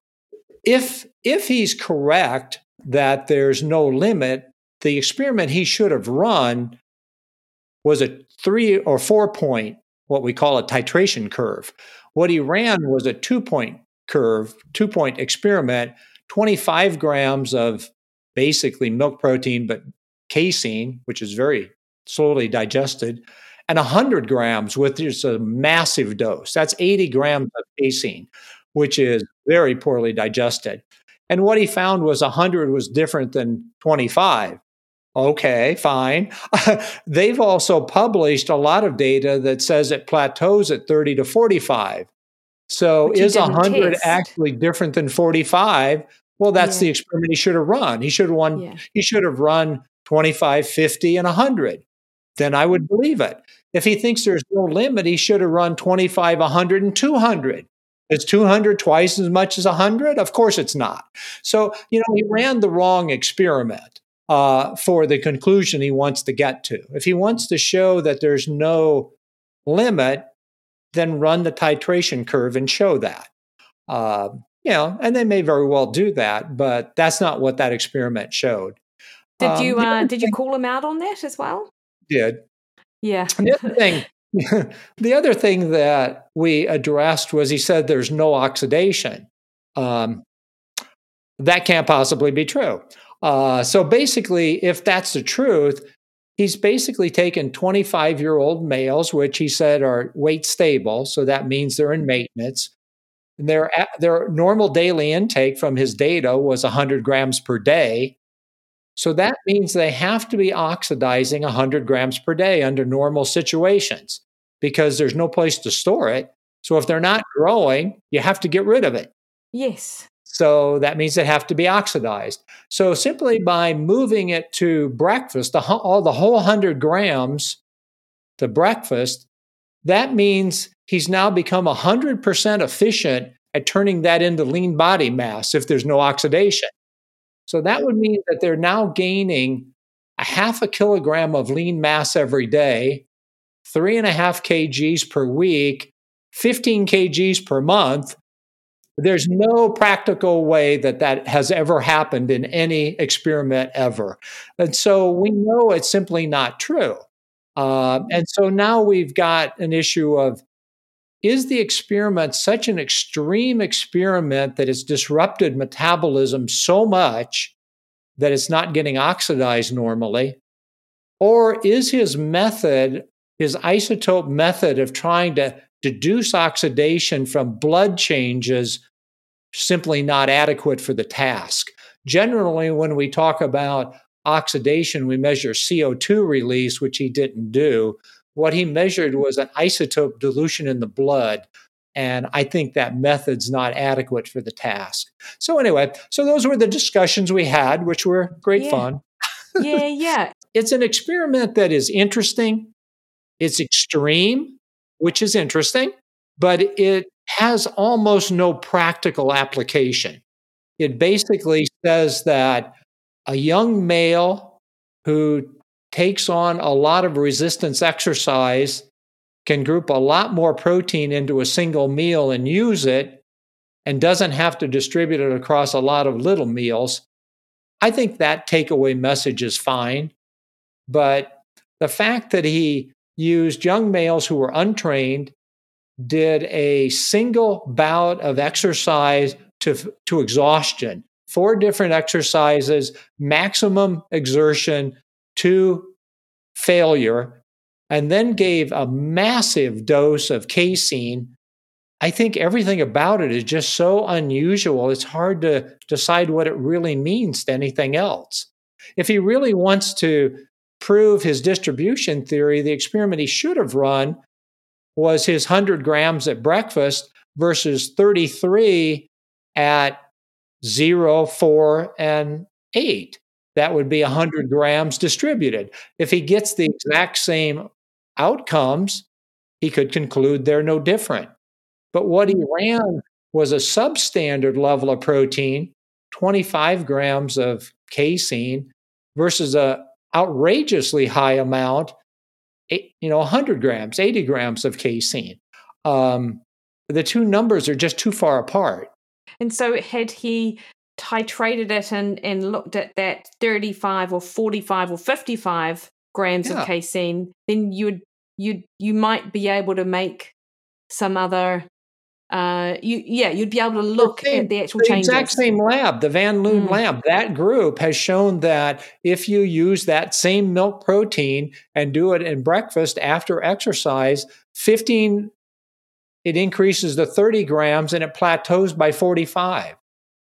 if if he's correct that there's no limit, the experiment he should have run was a three or four point, what we call a titration curve. What he ran was a two point curve, two-point experiment, twenty-five grams of basically milk protein, but casein, which is very slowly digested, and one hundred grams with just a massive dose. That's eighty grams of casein, which is very poorly digested. And what he found was one hundred was different than twenty-five. Okay, fine. They've also published a lot of data that says it plateaus at thirty to forty-five. So is one hundred test. Actually different than forty-five? Well, that's yeah. the experiment he should have run. He should have run, yeah. he should have run twenty-five, fifty, and one hundred. Then I would believe it. If he thinks there's no limit, he should have run twenty-five, one hundred, and two hundred. Is two hundred twice as much as one hundred? Of course it's not. So, you know, he ran the wrong experiment uh, for the conclusion he wants to get to. If he wants to show that there's no limit, then run the titration curve and show that. Uh, you know, and they may very well do that, but that's not what that experiment showed. Did Um, you the uh, other did you thing- call him out on that as well? Did. Yeah. And the other thing, the other thing that we addressed was he said there's no oxidation. Um, that can't possibly be true. Uh, so basically, if that's the truth, he's basically taken twenty-five-year-old males, which he said are weight stable, so that means they're in maintenance. And their, their normal daily intake from his data was one hundred grams per day. So that means they have to be oxidizing one hundred grams per day under normal situations because there's no place to store it. So if they're not growing, you have to get rid of it. Yes. So that means they have to be oxidized. So simply by moving it to breakfast, the, all the whole one hundred grams to breakfast, that means he's now become one hundred percent efficient at turning that into lean body mass if there's no oxidation. So that would mean that they're now gaining a half a kilogram of lean mass every day, three and a half kgs per week, fifteen kgs per month. There's no practical way that that has ever happened in any experiment ever. And so we know it's simply not true. Uh, and so now we've got an issue of, is the experiment such an extreme experiment that it's disrupted metabolism so much that it's not getting oxidized normally? Or is his method, his isotope method of trying to deduce oxidation from blood changes simply not adequate for the task? Generally, when we talk about oxidation, we measure C O two release, which he didn't do. What he measured was an isotope dilution in the blood. And I think that method's not adequate for the task. So anyway, so those were the discussions we had, which were great yeah. fun. Yeah, yeah. It's an experiment that is interesting. It's extreme, which is interesting, but it has almost no practical application. It basically says that a young male who takes on a lot of resistance exercise can group a lot more protein into a single meal and use it and doesn't have to distribute it across a lot of little meals. I think that takeaway message is fine. But the fact that he used young males who were untrained, did a single bout of exercise to, to exhaustion, four different exercises, maximum exertion to failure, and then gave a massive dose of casein. I think everything about it is just so unusual, it's hard to decide what it really means to anything else. If he really wants to prove his distribution theory, the experiment he should have run was his one hundred grams at breakfast versus thirty-three at zero, four, and eight. That would be one hundred grams distributed. If he gets the exact same outcomes, he could conclude they're no different. But what he ran was a substandard level of protein, twenty-five grams of casein, versus a outrageously high amount, you know, one hundred grams, eighty grams of casein. Um, the two numbers are just too far apart. And so had he titrated it and, and looked at that thirty-five or forty-five or fifty-five grams Yeah. of casein, then you'd, you'd, you might be able to make some other uh, you yeah, you'd be able to look the same, at the actual the changes. exact same lab, the Van Loon Mm. lab, that group has shown that if you use that same milk protein and do it in breakfast after exercise, fifteen, it increases to thirty grams and it plateaus by forty-five.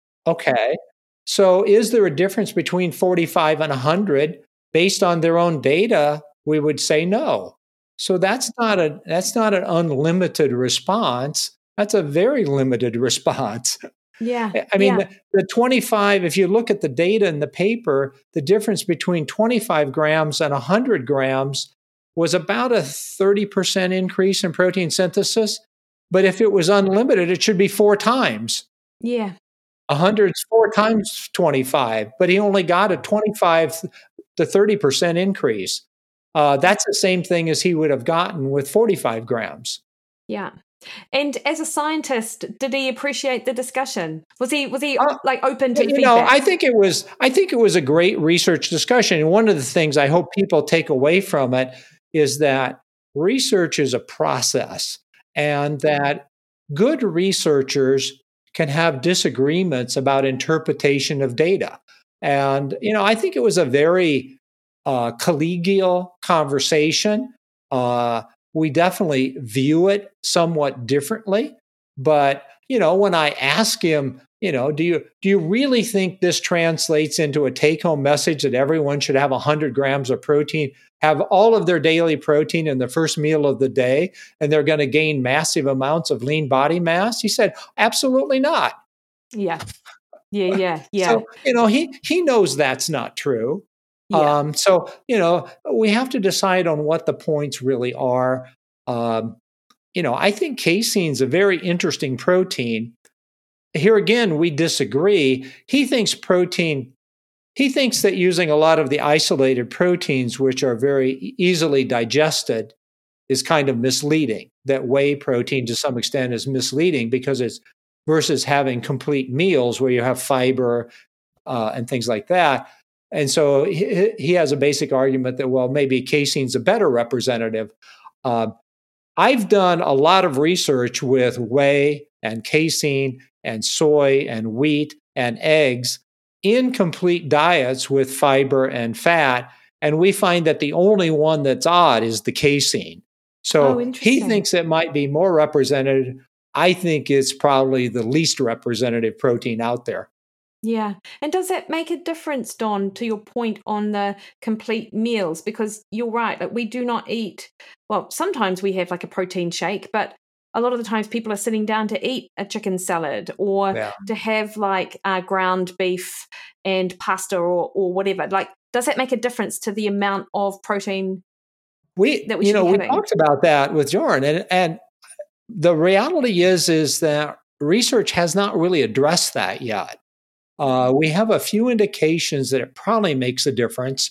Okay. So is there a difference between forty-five and one hundred? Based on their own data, we would say no. So that's not a that's not an unlimited response. That's a very limited response. Yeah, I mean, yeah, the, the twenty-five, if you look at the data in the paper, the difference between twenty-five grams and one hundred grams was about a thirty percent increase in protein synthesis. But if it was unlimited, it should be four times. yeah, one hundred is four times twenty-five, but he only got a twenty-five to thirty percent increase. Uh, that's the same thing as he would have gotten with forty-five grams. yeah. And as a scientist, did he appreciate the discussion? Was he was he Uh, like open to the you feedback? know, I think it was I think it was a great research discussion. And one of the things I hope people take away from it is that research is a process, and that good researchers can have disagreements about interpretation of data. And you know, I think it was a very uh, collegial conversation. Uh, we definitely view it somewhat differently, but you know, when I ask him, you know, do you do you really think this translates into a take-home message that everyone should have one hundred grams of protein, have all of their daily protein in the first meal of the day, and they're going to gain massive amounts of lean body mass? He said, absolutely not. Yeah, yeah, yeah, yeah, So, you know, he he knows that's not true. yeah, Um, so, you know, we have to decide on what the points really are. Um, you know, I think casein's a very interesting protein. Here again, we disagree. He thinks protein, he thinks that using a lot of the isolated proteins, which are very easily digested, is kind of misleading. That whey protein to some extent is misleading because it's versus having complete meals where you have fiber uh, and things like that. And so he, he has a basic argument that, well, maybe casein's a better representative. Uh, I've done a lot of research with whey and casein and soy and wheat and eggs in complete diets with fiber and fat. And we find that the only one that's odd is the casein. So Oh, he interesting. thinks it might be more representative. I think it's probably the least representative protein out there. Yeah. And does that make a difference, Don, to your point on the complete meals? Because you're right, like we do not eat, well, sometimes we have like a protein shake, but a lot of the times people are sitting down to eat a chicken salad or Yeah. to have like uh, ground beef and pasta or, or whatever. Like, does that make a difference to the amount of protein We, that we you should know, be we having? talked about that with Jorn, and and the reality is is that research has not really addressed that yet. Uh, we have a few indications that it probably makes a difference,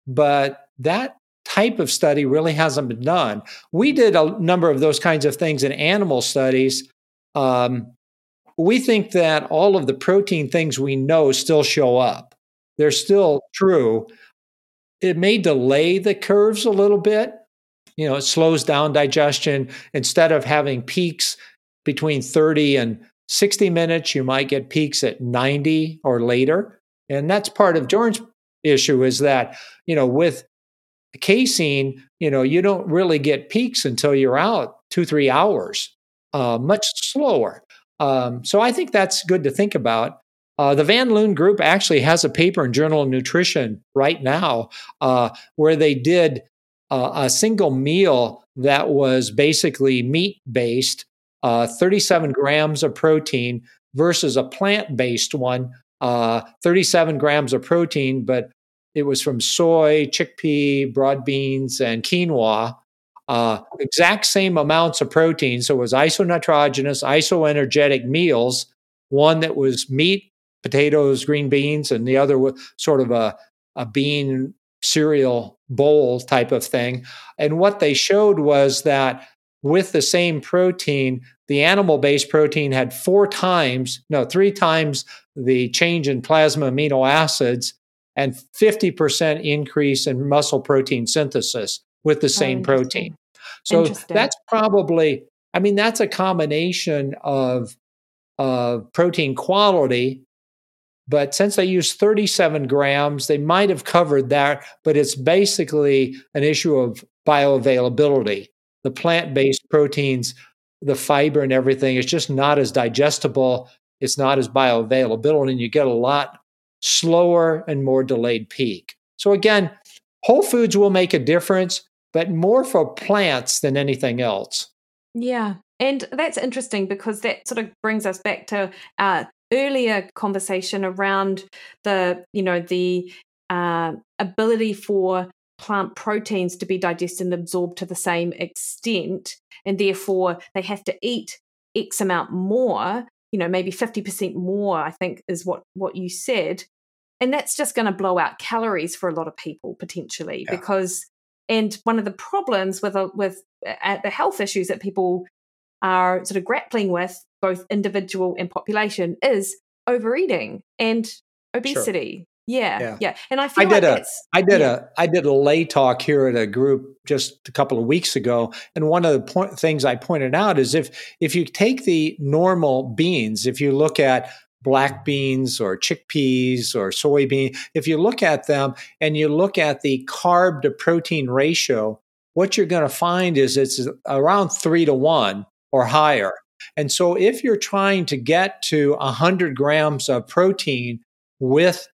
but that type of study really hasn't been done. We did a number of those kinds of things in animal studies. Um, we think that all of the protein things we know still show up. They're still true. It may delay the curves a little bit. You know, it slows down digestion. Instead of having peaks between thirty and sixty minutes, you might get peaks at ninety or later. And that's part of Jorn's issue is that, you know, with casein, you know, you don't really get peaks until you're out two, three hours, uh, much slower. Um, so I think that's good to think about. Uh, the Van Loon group actually has a paper in Journal of Nutrition right now uh, where they did uh, a single meal that was basically meat-based, uh, thirty-seven grams of protein versus a plant-based one, uh, thirty-seven grams of protein, but it was from soy, chickpea, broad beans, and quinoa. Uh, exact same amounts of protein. So it was isonitrogenous, isoenergetic meals. One that was meat, potatoes, green beans, and the other was sort of a, a bean cereal bowl type of thing. And what they showed was that with the same protein, the animal-based protein had four times, no, three times the change in plasma amino acids and fifty percent increase in muscle protein synthesis with the Oh, same interesting. protein. So Interesting. that's probably, I mean, that's a combination of, of protein quality. But since they use thirty-seven grams, they might have covered that, but it's basically an issue of bioavailability. The plant-based proteins, the fiber and everything, it's just not as digestible. It's not as bioavailable, and you get a lot slower and more delayed peak. So again, whole foods will make a difference, but more for plants than anything else. Yeah. And that's interesting because that sort of brings us back to our earlier conversation around the, you know, the uh, ability for plant proteins to be digested and absorbed to the same extent. And therefore, they have to eat X amount more, you know, maybe fifty percent more, I think is what, what you said. And that's just going to blow out calories for a lot of people potentially Yeah. because, and one of the problems with, uh, with uh, the health issues that people are sort of grappling with, both individual and population, is overeating and obesity. Sure. Yeah, yeah, yeah. And I feel I did like a, that's, I did yeah. a, I did a lay talk here at a group just a couple of weeks ago, and one of the point, things I pointed out is if if you take the normal beans, if you look at black beans or chickpeas or soybean, if you look at them and you look at the carb to protein ratio, what you're going to find is it's around three to one or higher. And so if you're trying to get to one hundred grams of protein with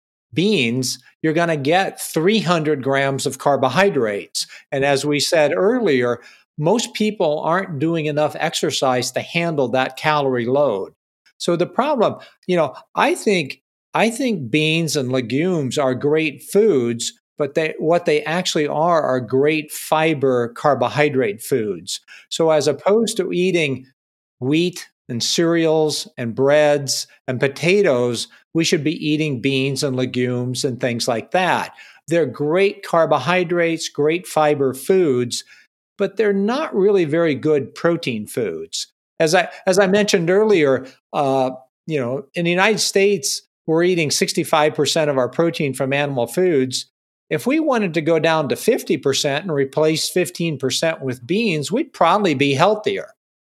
beans, you're going to get three hundred grams of carbohydrates. And as we said earlier, most people aren't doing enough exercise to handle that calorie load. So the problem, you know, I think I think beans and legumes are great foods, but they what they actually are are great fiber carbohydrate foods. So as opposed to eating wheat and cereals and breads and potatoes, we should be eating beans and legumes and things like that. They're great carbohydrates, great fiber foods, but they're not really very good protein foods. As I as I mentioned earlier, uh, you know, in the United States, we're eating sixty-five percent of our protein from animal foods. If we wanted to go down to fifty percent and replace fifteen percent with beans, we'd probably be healthier.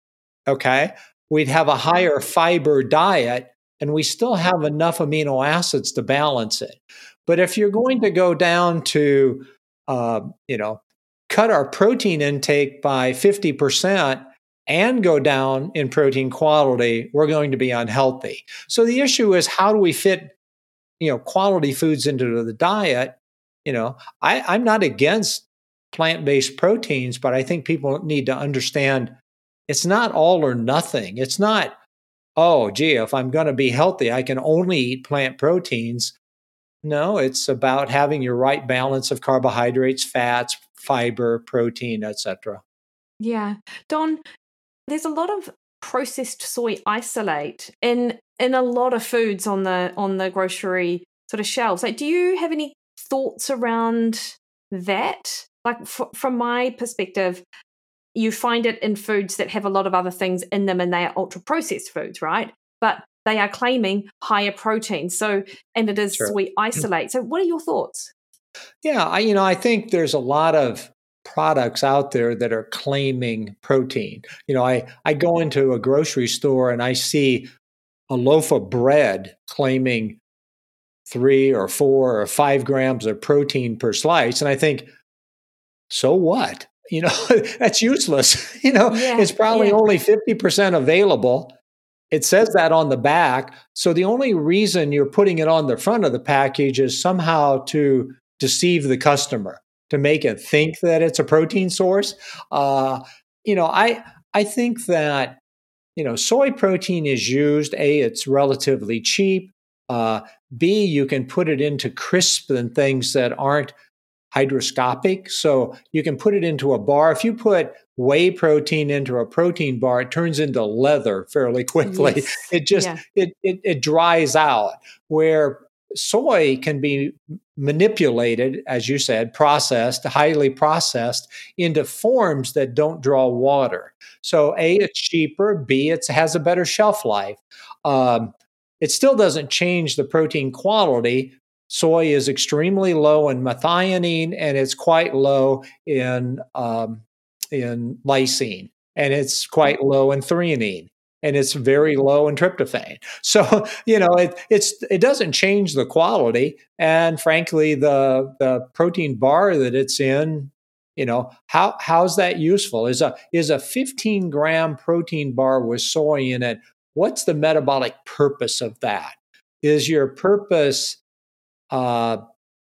Okay? We'd have a higher fiber diet, and we still have enough amino acids to balance it. But if you're going to go down to, uh, you know, cut our protein intake by fifty percent and go down in protein quality, we're going to be unhealthy. So the issue is, how do we fit, you know, quality foods into the diet? You know, I, I'm not against plant-based proteins, but I think people need to understand it's not all or nothing. It's not, oh, gee, if I'm going to be healthy, I can only eat plant proteins. No, it's about having your right balance of carbohydrates, fats, fiber, protein, et cetera. Yeah. Don, there's a lot of processed soy isolate in in a lot of foods on the on the grocery sort of shelves. Like, do you have any thoughts around that? Like, f- from my perspective, you find it in foods that have a lot of other things in them, and they are ultra processed foods, right? But they are claiming higher protein. So, and it is Sure. soy isolate. So, what are your thoughts? Yeah, I, you know, I think there's a lot of products out there that are claiming protein. You know, I, I go into a grocery store and I see a loaf of bread claiming three or four or five grams of protein per slice. And I think, so what? You know, that's useless. You know, Yeah, it's probably yeah. only fifty percent available. It says that on the back. So the only reason you're putting it on the front of the package is somehow to deceive the customer, to make it think that it's a protein source. Uh, you know, I I think that, you know, soy protein is used. A, it's relatively cheap. Uh, B, you can put it into crisps and things that aren't hydroscopic. So you can put it into a bar. If you put whey protein into a protein bar, it turns into leather fairly quickly. Yes. It just, Yeah. it, it, it dries out. Where soy can be manipulated, as you said, processed, highly processed into forms that don't draw water. So A, it's cheaper. B, it has a better shelf life. Um, it still doesn't change the protein quality. Soy is extremely low in methionine, and it's quite low in um, in lysine. and it's quite low in threonine, and it's very low in tryptophan. So, you know, it it's it doesn't change the quality. And frankly, the the protein bar that it's in, you know, how how's that useful? Is a is a fifteen gram protein bar with soy in it? What's the metabolic purpose of that? Is your purpose uh,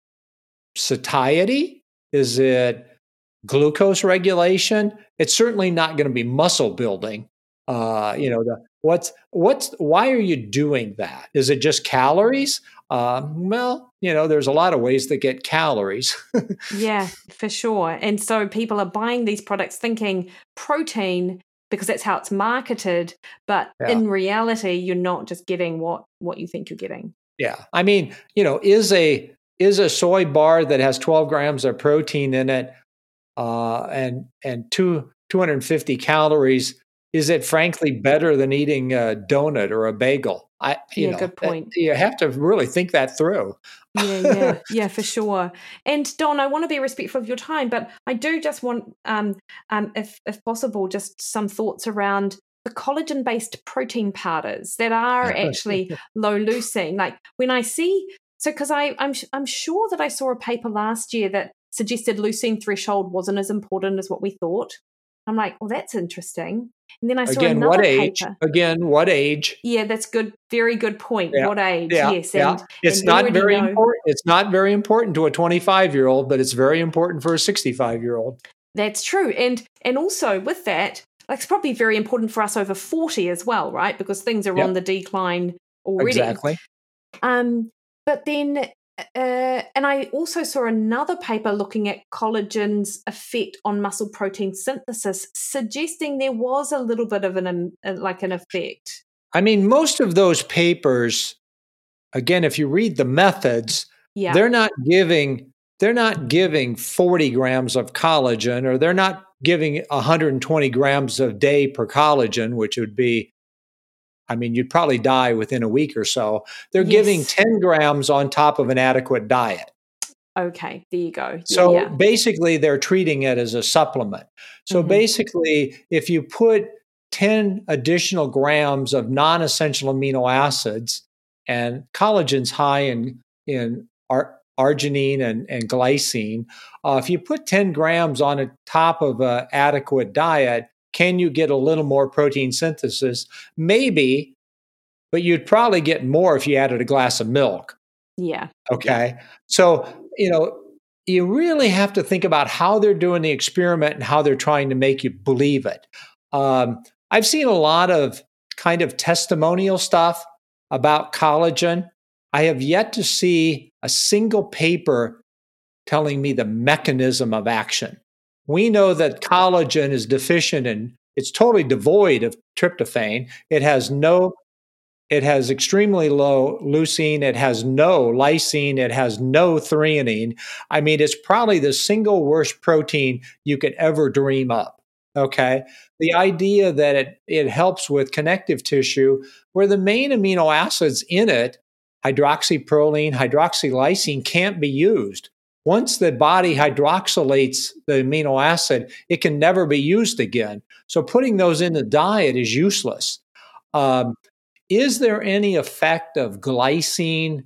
satiety? Is it glucose regulation? It's certainly not going to be muscle building. Uh, you know, the, what's what's why are you doing that? Is it just calories? Uh, well, you know, there's a lot of ways to get calories. Yeah, for sure. And so people are buying these products thinking protein because that's how it's marketed, but Yeah. in reality, you're not just getting what what you think you're getting. Yeah, I mean, you know, is a is a soy bar that has twelve grams of protein in it uh, and and two two hundred fifty calories, is it frankly better than eating a donut or a bagel? I you Yeah, know, good that- point. you have to really think that through. Yeah, yeah, yeah, for sure. And Don, I want to be respectful of your time, but I do just want, um, um, if if possible, just some thoughts around the collagen-based protein powders that are actually low leucine. Like when I see, so because I I'm I'm sure that I saw a paper last year that suggested leucine threshold wasn't as important as what we thought. I'm like, well, that's interesting. And then I saw Again, another what age? paper. Again, what age? Yeah, that's good. Very good point. Yeah, What age? yeah, Yes, yeah. and It's and we not already very know. important. It's not very important to a twenty-five year old, but it's very important for a sixty-five year old. That's true. And and also with that, like it's probably very important for us over forty as well, right? Because things are Yep. on the decline already. Exactly. Um, but then uh, and I also saw another paper looking at collagen's effect on muscle protein synthesis, suggesting there was a little bit of an um, uh, like an effect. I mean, most of those papers, again, if you read the methods, Yeah. they're not giving they're not giving forty grams of collagen, or they're not giving one hundred twenty grams a day per collagen, which would be, I mean, you'd probably die within a week or so. They're Yes. giving ten grams on top of an adequate diet. Okay, there you go. Yeah, So yeah. basically, they're treating it as a supplement. So Mhm. basically, if you put ten additional grams of non-essential amino acids, and collagen's high in, in ar- arginine and, and glycine, uh, if you put ten grams on the top of an adequate diet, can you get a little more protein synthesis? Maybe, but you'd probably get more if you added a glass of milk. Yeah. Okay. So, you know, you really have to think about how they're doing the experiment and how they're trying to make you believe it. Um, I've seen a lot of kind of testimonial stuff about collagen. I have yet to see a single paper telling me the mechanism of action. We know that collagen is deficient and it's totally devoid of tryptophan. It has no It has extremely low leucine. It has no lysine. It has no threonine. I mean, it's probably the single worst protein you could ever dream up. Okay. The idea that it, it helps with connective tissue, where the main amino acids in it, hydroxyproline, hydroxylysine, can't be used. Once the body hydroxylates the amino acid, it can never be used again. So putting those in the diet is useless. Um, Is there any effect of glycine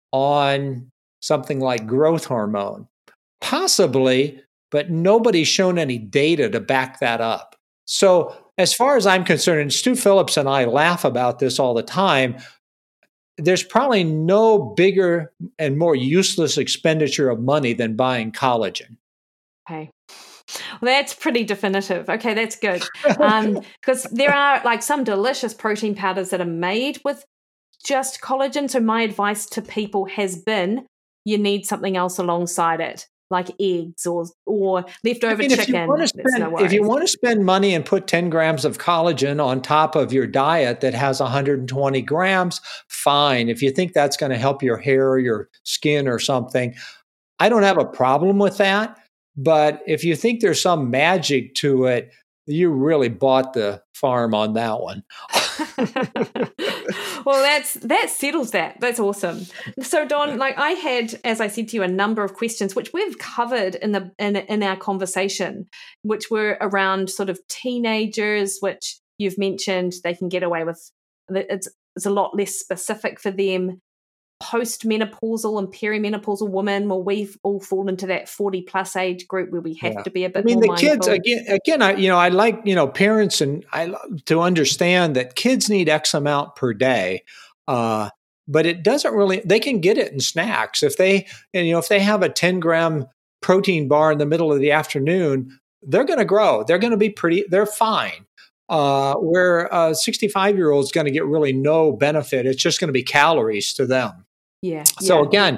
on something like growth hormone? Possibly, but nobody's shown any data to back that up. So, as far as I'm concerned, and Stu Phillips and I laugh about this all the time, there's probably no bigger and more useless expenditure of money than buying collagen. Okay. Well, that's pretty definitive. Okay, that's good. Um, because there are like some delicious protein powders that are made with just collagen. So my advice to people has been you need something else alongside it, like eggs or or leftover I mean, if chicken. you want to That's spend, no if you worries. want to spend money and put ten grams of collagen on top of your diet that has one hundred twenty grams, fine. If you think that's going to help your hair or your skin or something, I don't have a problem with that. But if you think there's some magic to it, you really bought the farm on that one. Well, that's that settles that. That's awesome. So, Don, like I had, as I said to you, a number of questions which we've covered in the in, in our conversation, which were around sort of teenagers, which you've mentioned they can get away with. It's it's a lot less specific for them. Post-menopausal and perimenopausal women, well, we've all fall into that forty plus age group where we have Yeah. to be a bit I mean, more the mindful. kids again. Again, I you know I like you know parents and I love to understand that kids need X amount per day, uh, but it doesn't really. They can get it in snacks if they and you know if they have a ten gram protein bar in the middle of the afternoon, they're going to grow. They're going to be pretty. They're fine. Uh, where a sixty-five year old is going to get really no benefit. It's just going to be calories to them. Yeah. So yeah. again,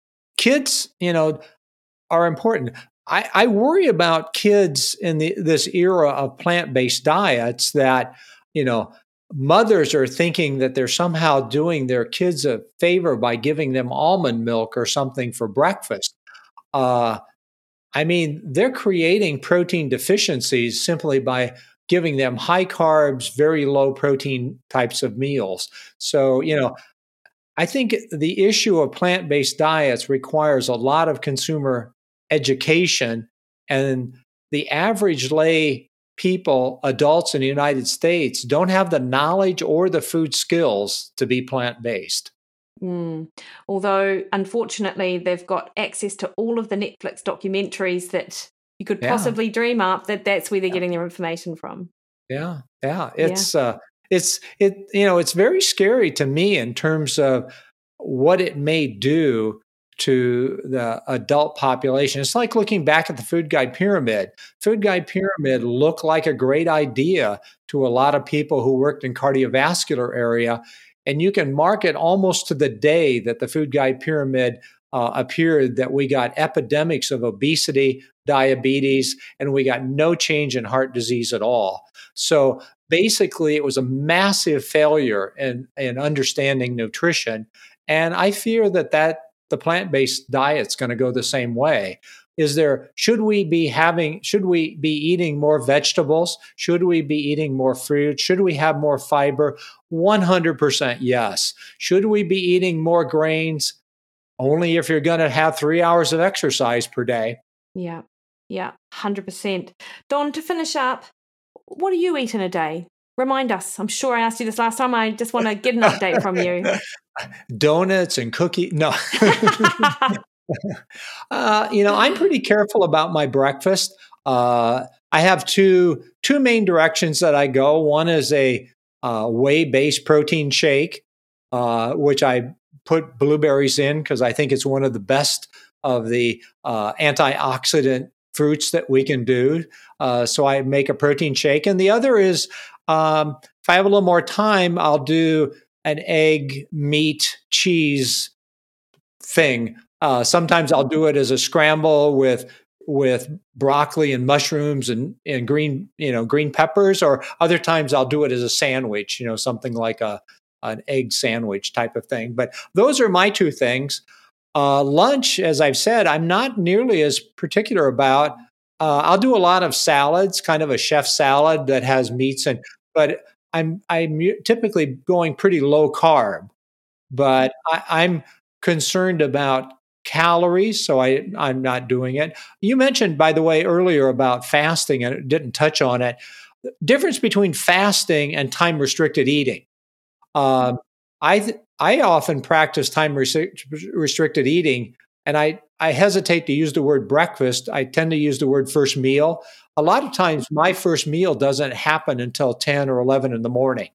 kids, you know, are important. I, I worry about kids in the, this era of plant-based diets that, you know, mothers are thinking that they're somehow doing their kids a favor by giving them almond milk or something for breakfast. Uh, I mean, they're creating protein deficiencies simply by giving them high carbs, very low protein types of meals. So, you know, I think the issue of plant-based diets requires a lot of consumer education, and the average lay people, adults in the United States, don't have the knowledge or the food skills to be plant-based. Mm. Although, unfortunately, they've got access to all of the Netflix documentaries that you could Yeah. possibly dream up, that that's where they're Yeah. getting their information from. Yeah, yeah. It's uh it's it you know, it's very scary to me in terms of what it may do to the adult population. It's like looking back at the food guide pyramid. Food guide pyramid looked like a great idea to a lot of people who worked in cardiovascular area, and you can mark it almost to the day that the food guide pyramid uh, appeared that we got epidemics of obesity, diabetes, and we got no change in heart disease at all. So basically, it was a massive failure in, in understanding nutrition. And I fear that, that the plant-based diet's going to go the same way. Is there, should we be having, should we be eating more vegetables? Should we be eating more fruit? Should we have more fiber? one hundred percent yes. Should we be eating more grains? Only if you're going to have three hours of exercise per day. Yeah, yeah, one hundred percent. Don, to finish up, what do you eat in a day? Remind us. I'm sure I asked you this last time. I just want to get an update from you. Donuts and cookies. No. uh, you know, I'm pretty careful about my breakfast. Uh, I have two two main directions that I go. One is a uh, whey-based protein shake, uh, which I put blueberries in because I think it's one of the best of the uh, antioxidant fruits that we can do. Uh, so I make a protein shake. And the other is, um, if I have a little more time, I'll do an egg, meat, cheese thing. Uh, sometimes I'll do it as a scramble with with broccoli and mushrooms and, and green, you know, green peppers, or other times I'll do it as a sandwich, you know, something like a an egg sandwich type of thing. But those are my two things. Uh, lunch, as I've said, I'm not nearly as particular about. Uh, I'll do a lot of salads, kind of a chef salad that has meats in, but I'm I'm typically going pretty low carb. But I, I'm concerned about calories, so I I'm not doing it. You mentioned, by the way, earlier about fasting, and it didn't touch on it. The difference between fasting and time restricted eating. Um, I th- I often practice time restri- restricted eating, and I, I hesitate to use the word breakfast. I tend to use the word first meal. A lot of times, my first meal doesn't happen until ten or eleven in the morning.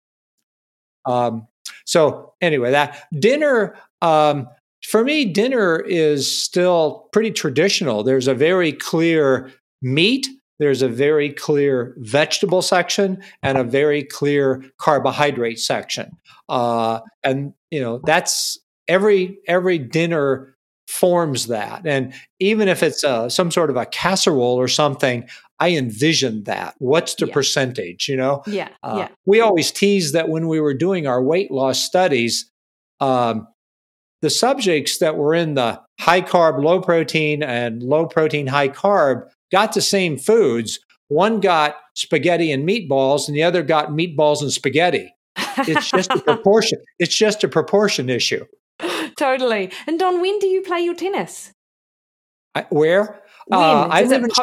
Um, so anyway, that dinner, um, for me, dinner is still pretty traditional. There's a very clear meat. There's a very clear vegetable section and a very clear carbohydrate section. Uh, and, you know, that's every, every dinner forms that. And even if it's uh, some sort of a casserole or something, I envision that. What's the Yeah. percentage, you know? Yeah, Uh, yeah. We always tease that when we were doing our weight loss studies, um, the subjects that were in the high carb, low protein and low protein, high carb got the same foods. One got spaghetti and meatballs and the other got meatballs and spaghetti. it's just a proportion. It's just a proportion issue. Totally. And Don, when do you play your tennis? I, where? When? Uh, I live in. Po-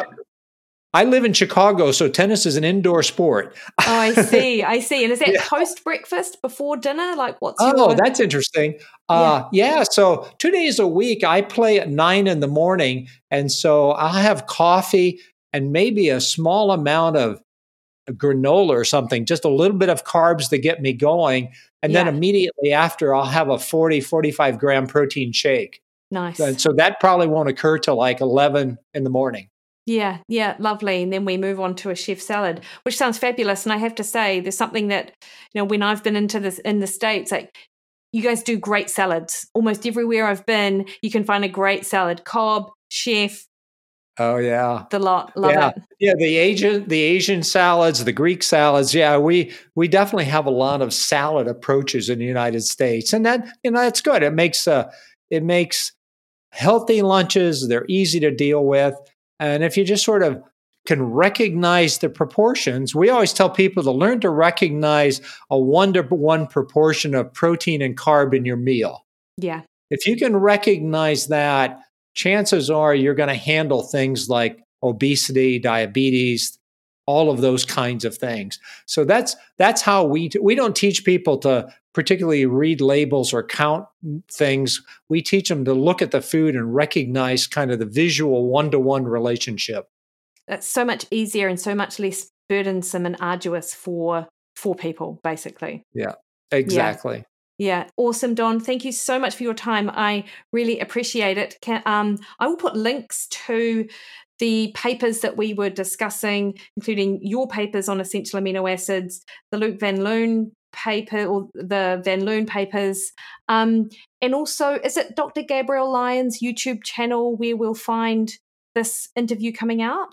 I live in Chicago, so tennis is an indoor sport. Oh, I see. I see. And is that yeah. post breakfast, before dinner? Like, what's oh, your... that's interesting. Uh, yeah. yeah. So two days a week, I play at nine in the morning, and so I'll have coffee and maybe a small amount of granola or something, just a little bit of carbs to get me going, and yeah. then immediately after, I'll have a forty, forty-five gram protein shake. Nice. And so that probably won't occur till like eleven in the morning. Yeah, yeah, lovely. And then we move on to a chef salad, which sounds fabulous. And I have to say, there's something that, you know, when I've been into this in the States, like, you guys do great salads. Almost everywhere I've been, you can find a great salad. Cobb, chef. Oh yeah, the lot. Love yeah. it. Yeah, the Asian, the Asian salads, the Greek salads. Yeah, we we definitely have a lot of salad approaches in the United States, and that you know that's good. It makes uh it makes healthy lunches. They're easy to deal with. And if you just sort of can recognize the proportions, we always tell people to learn to recognize a one to one proportion of protein and carb in your meal. Yeah. If you can recognize that, chances are you're going to handle things like obesity, diabetes, all of those kinds of things. So that's that's how we we don't teach people to particularly read labels or count things. We teach them to look at the food and recognize kind of the visual one-to-one relationship. That's so much easier and so much less burdensome and arduous for for people, basically. Yeah, exactly. Yeah. Yeah, awesome, Don. Thank you so much for your time. I really appreciate it. Can, um, I will put links to the papers that we were discussing, including your papers on essential amino acids, the Luke Van Loon paper or the Van Loon papers. Um, and also, is it Doctor Gabrielle Lyons' YouTube channel where we'll find this interview coming out?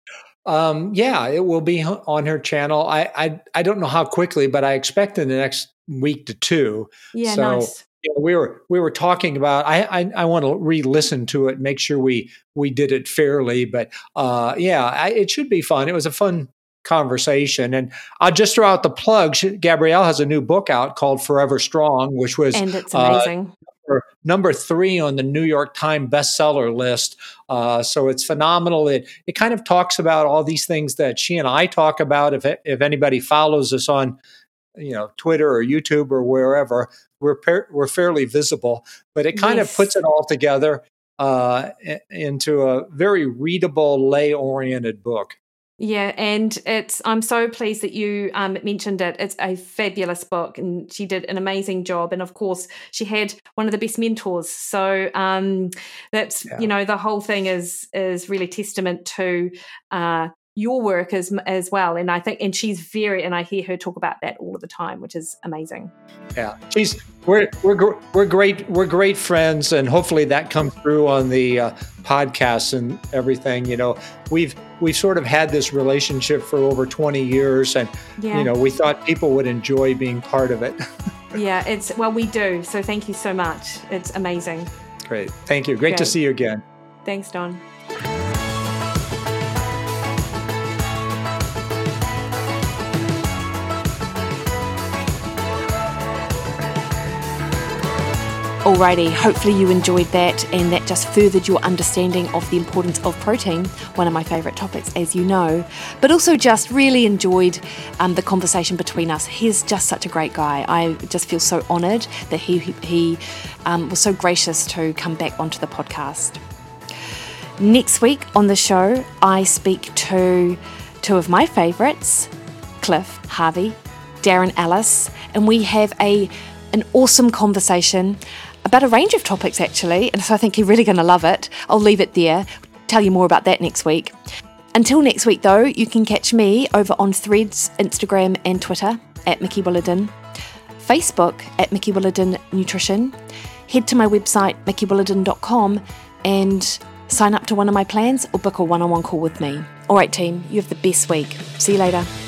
Um, yeah, it will be on her channel. I, I I don't know how quickly, but I expect in the next week to two. Yeah, so, nice. You know, we were we were talking about. I I, I want to re-listen to it, make sure we we did it fairly. But uh, yeah, I, it should be fun. It was a fun conversation, and I'll just throw out the plug. She, Gabrielle has a new book out called Forever Strong, which was and it's amazing. Uh, number three on the New York Times bestseller list. Uh, so it's phenomenal. It it kind of talks about all these things that she and I talk about. If if anybody follows us on, you know, Twitter or YouTube or wherever, we're par- we're fairly visible. But it kind yes. of puts it all together uh, into a very readable, lay-oriented book. Yeah, and it's I'm so pleased that you um, mentioned it. It's a fabulous book, and she did an amazing job. And of course, she had one of the best mentors. So um, that's yeah. you know the whole thing is is really testament to uh, your work as as well. And I think, and she's very, and I hear her talk about that all of the time, which is amazing. Yeah, she's we're we're we're great we're great friends, and hopefully that comes through on the uh, podcasts and everything. You know, we've we've sort of had this relationship for over twenty years, and yeah. you know, we thought people would enjoy being part of it. yeah, it's well, we do. So thank you so much. It's amazing. Great, thank you. Great, Great. to see you again. Thanks, Don. Alrighty, hopefully you enjoyed that, and that just furthered your understanding of the importance of protein, one of my favourite topics, as you know, but also just really enjoyed um, the conversation between us. He's just such a great guy. I just feel so honoured that he, he um, was so gracious to come back onto the podcast. Next week on the show, I speak to two of my favourites, Cliff Harvey, Darren Ellis, and we have a an awesome conversation about a range of topics, actually, and so I think you're really going to love it. I'll leave it there, tell you more about that next week. Until next week, though, you can catch me over on Threads, Instagram and Twitter at Mikki Williden, Facebook at Mikki Williden Nutrition. Head to my website, mikki williden dot com, and sign up to one of my plans or book a one-on-one call with me. All right, team, you have the best week. See you later.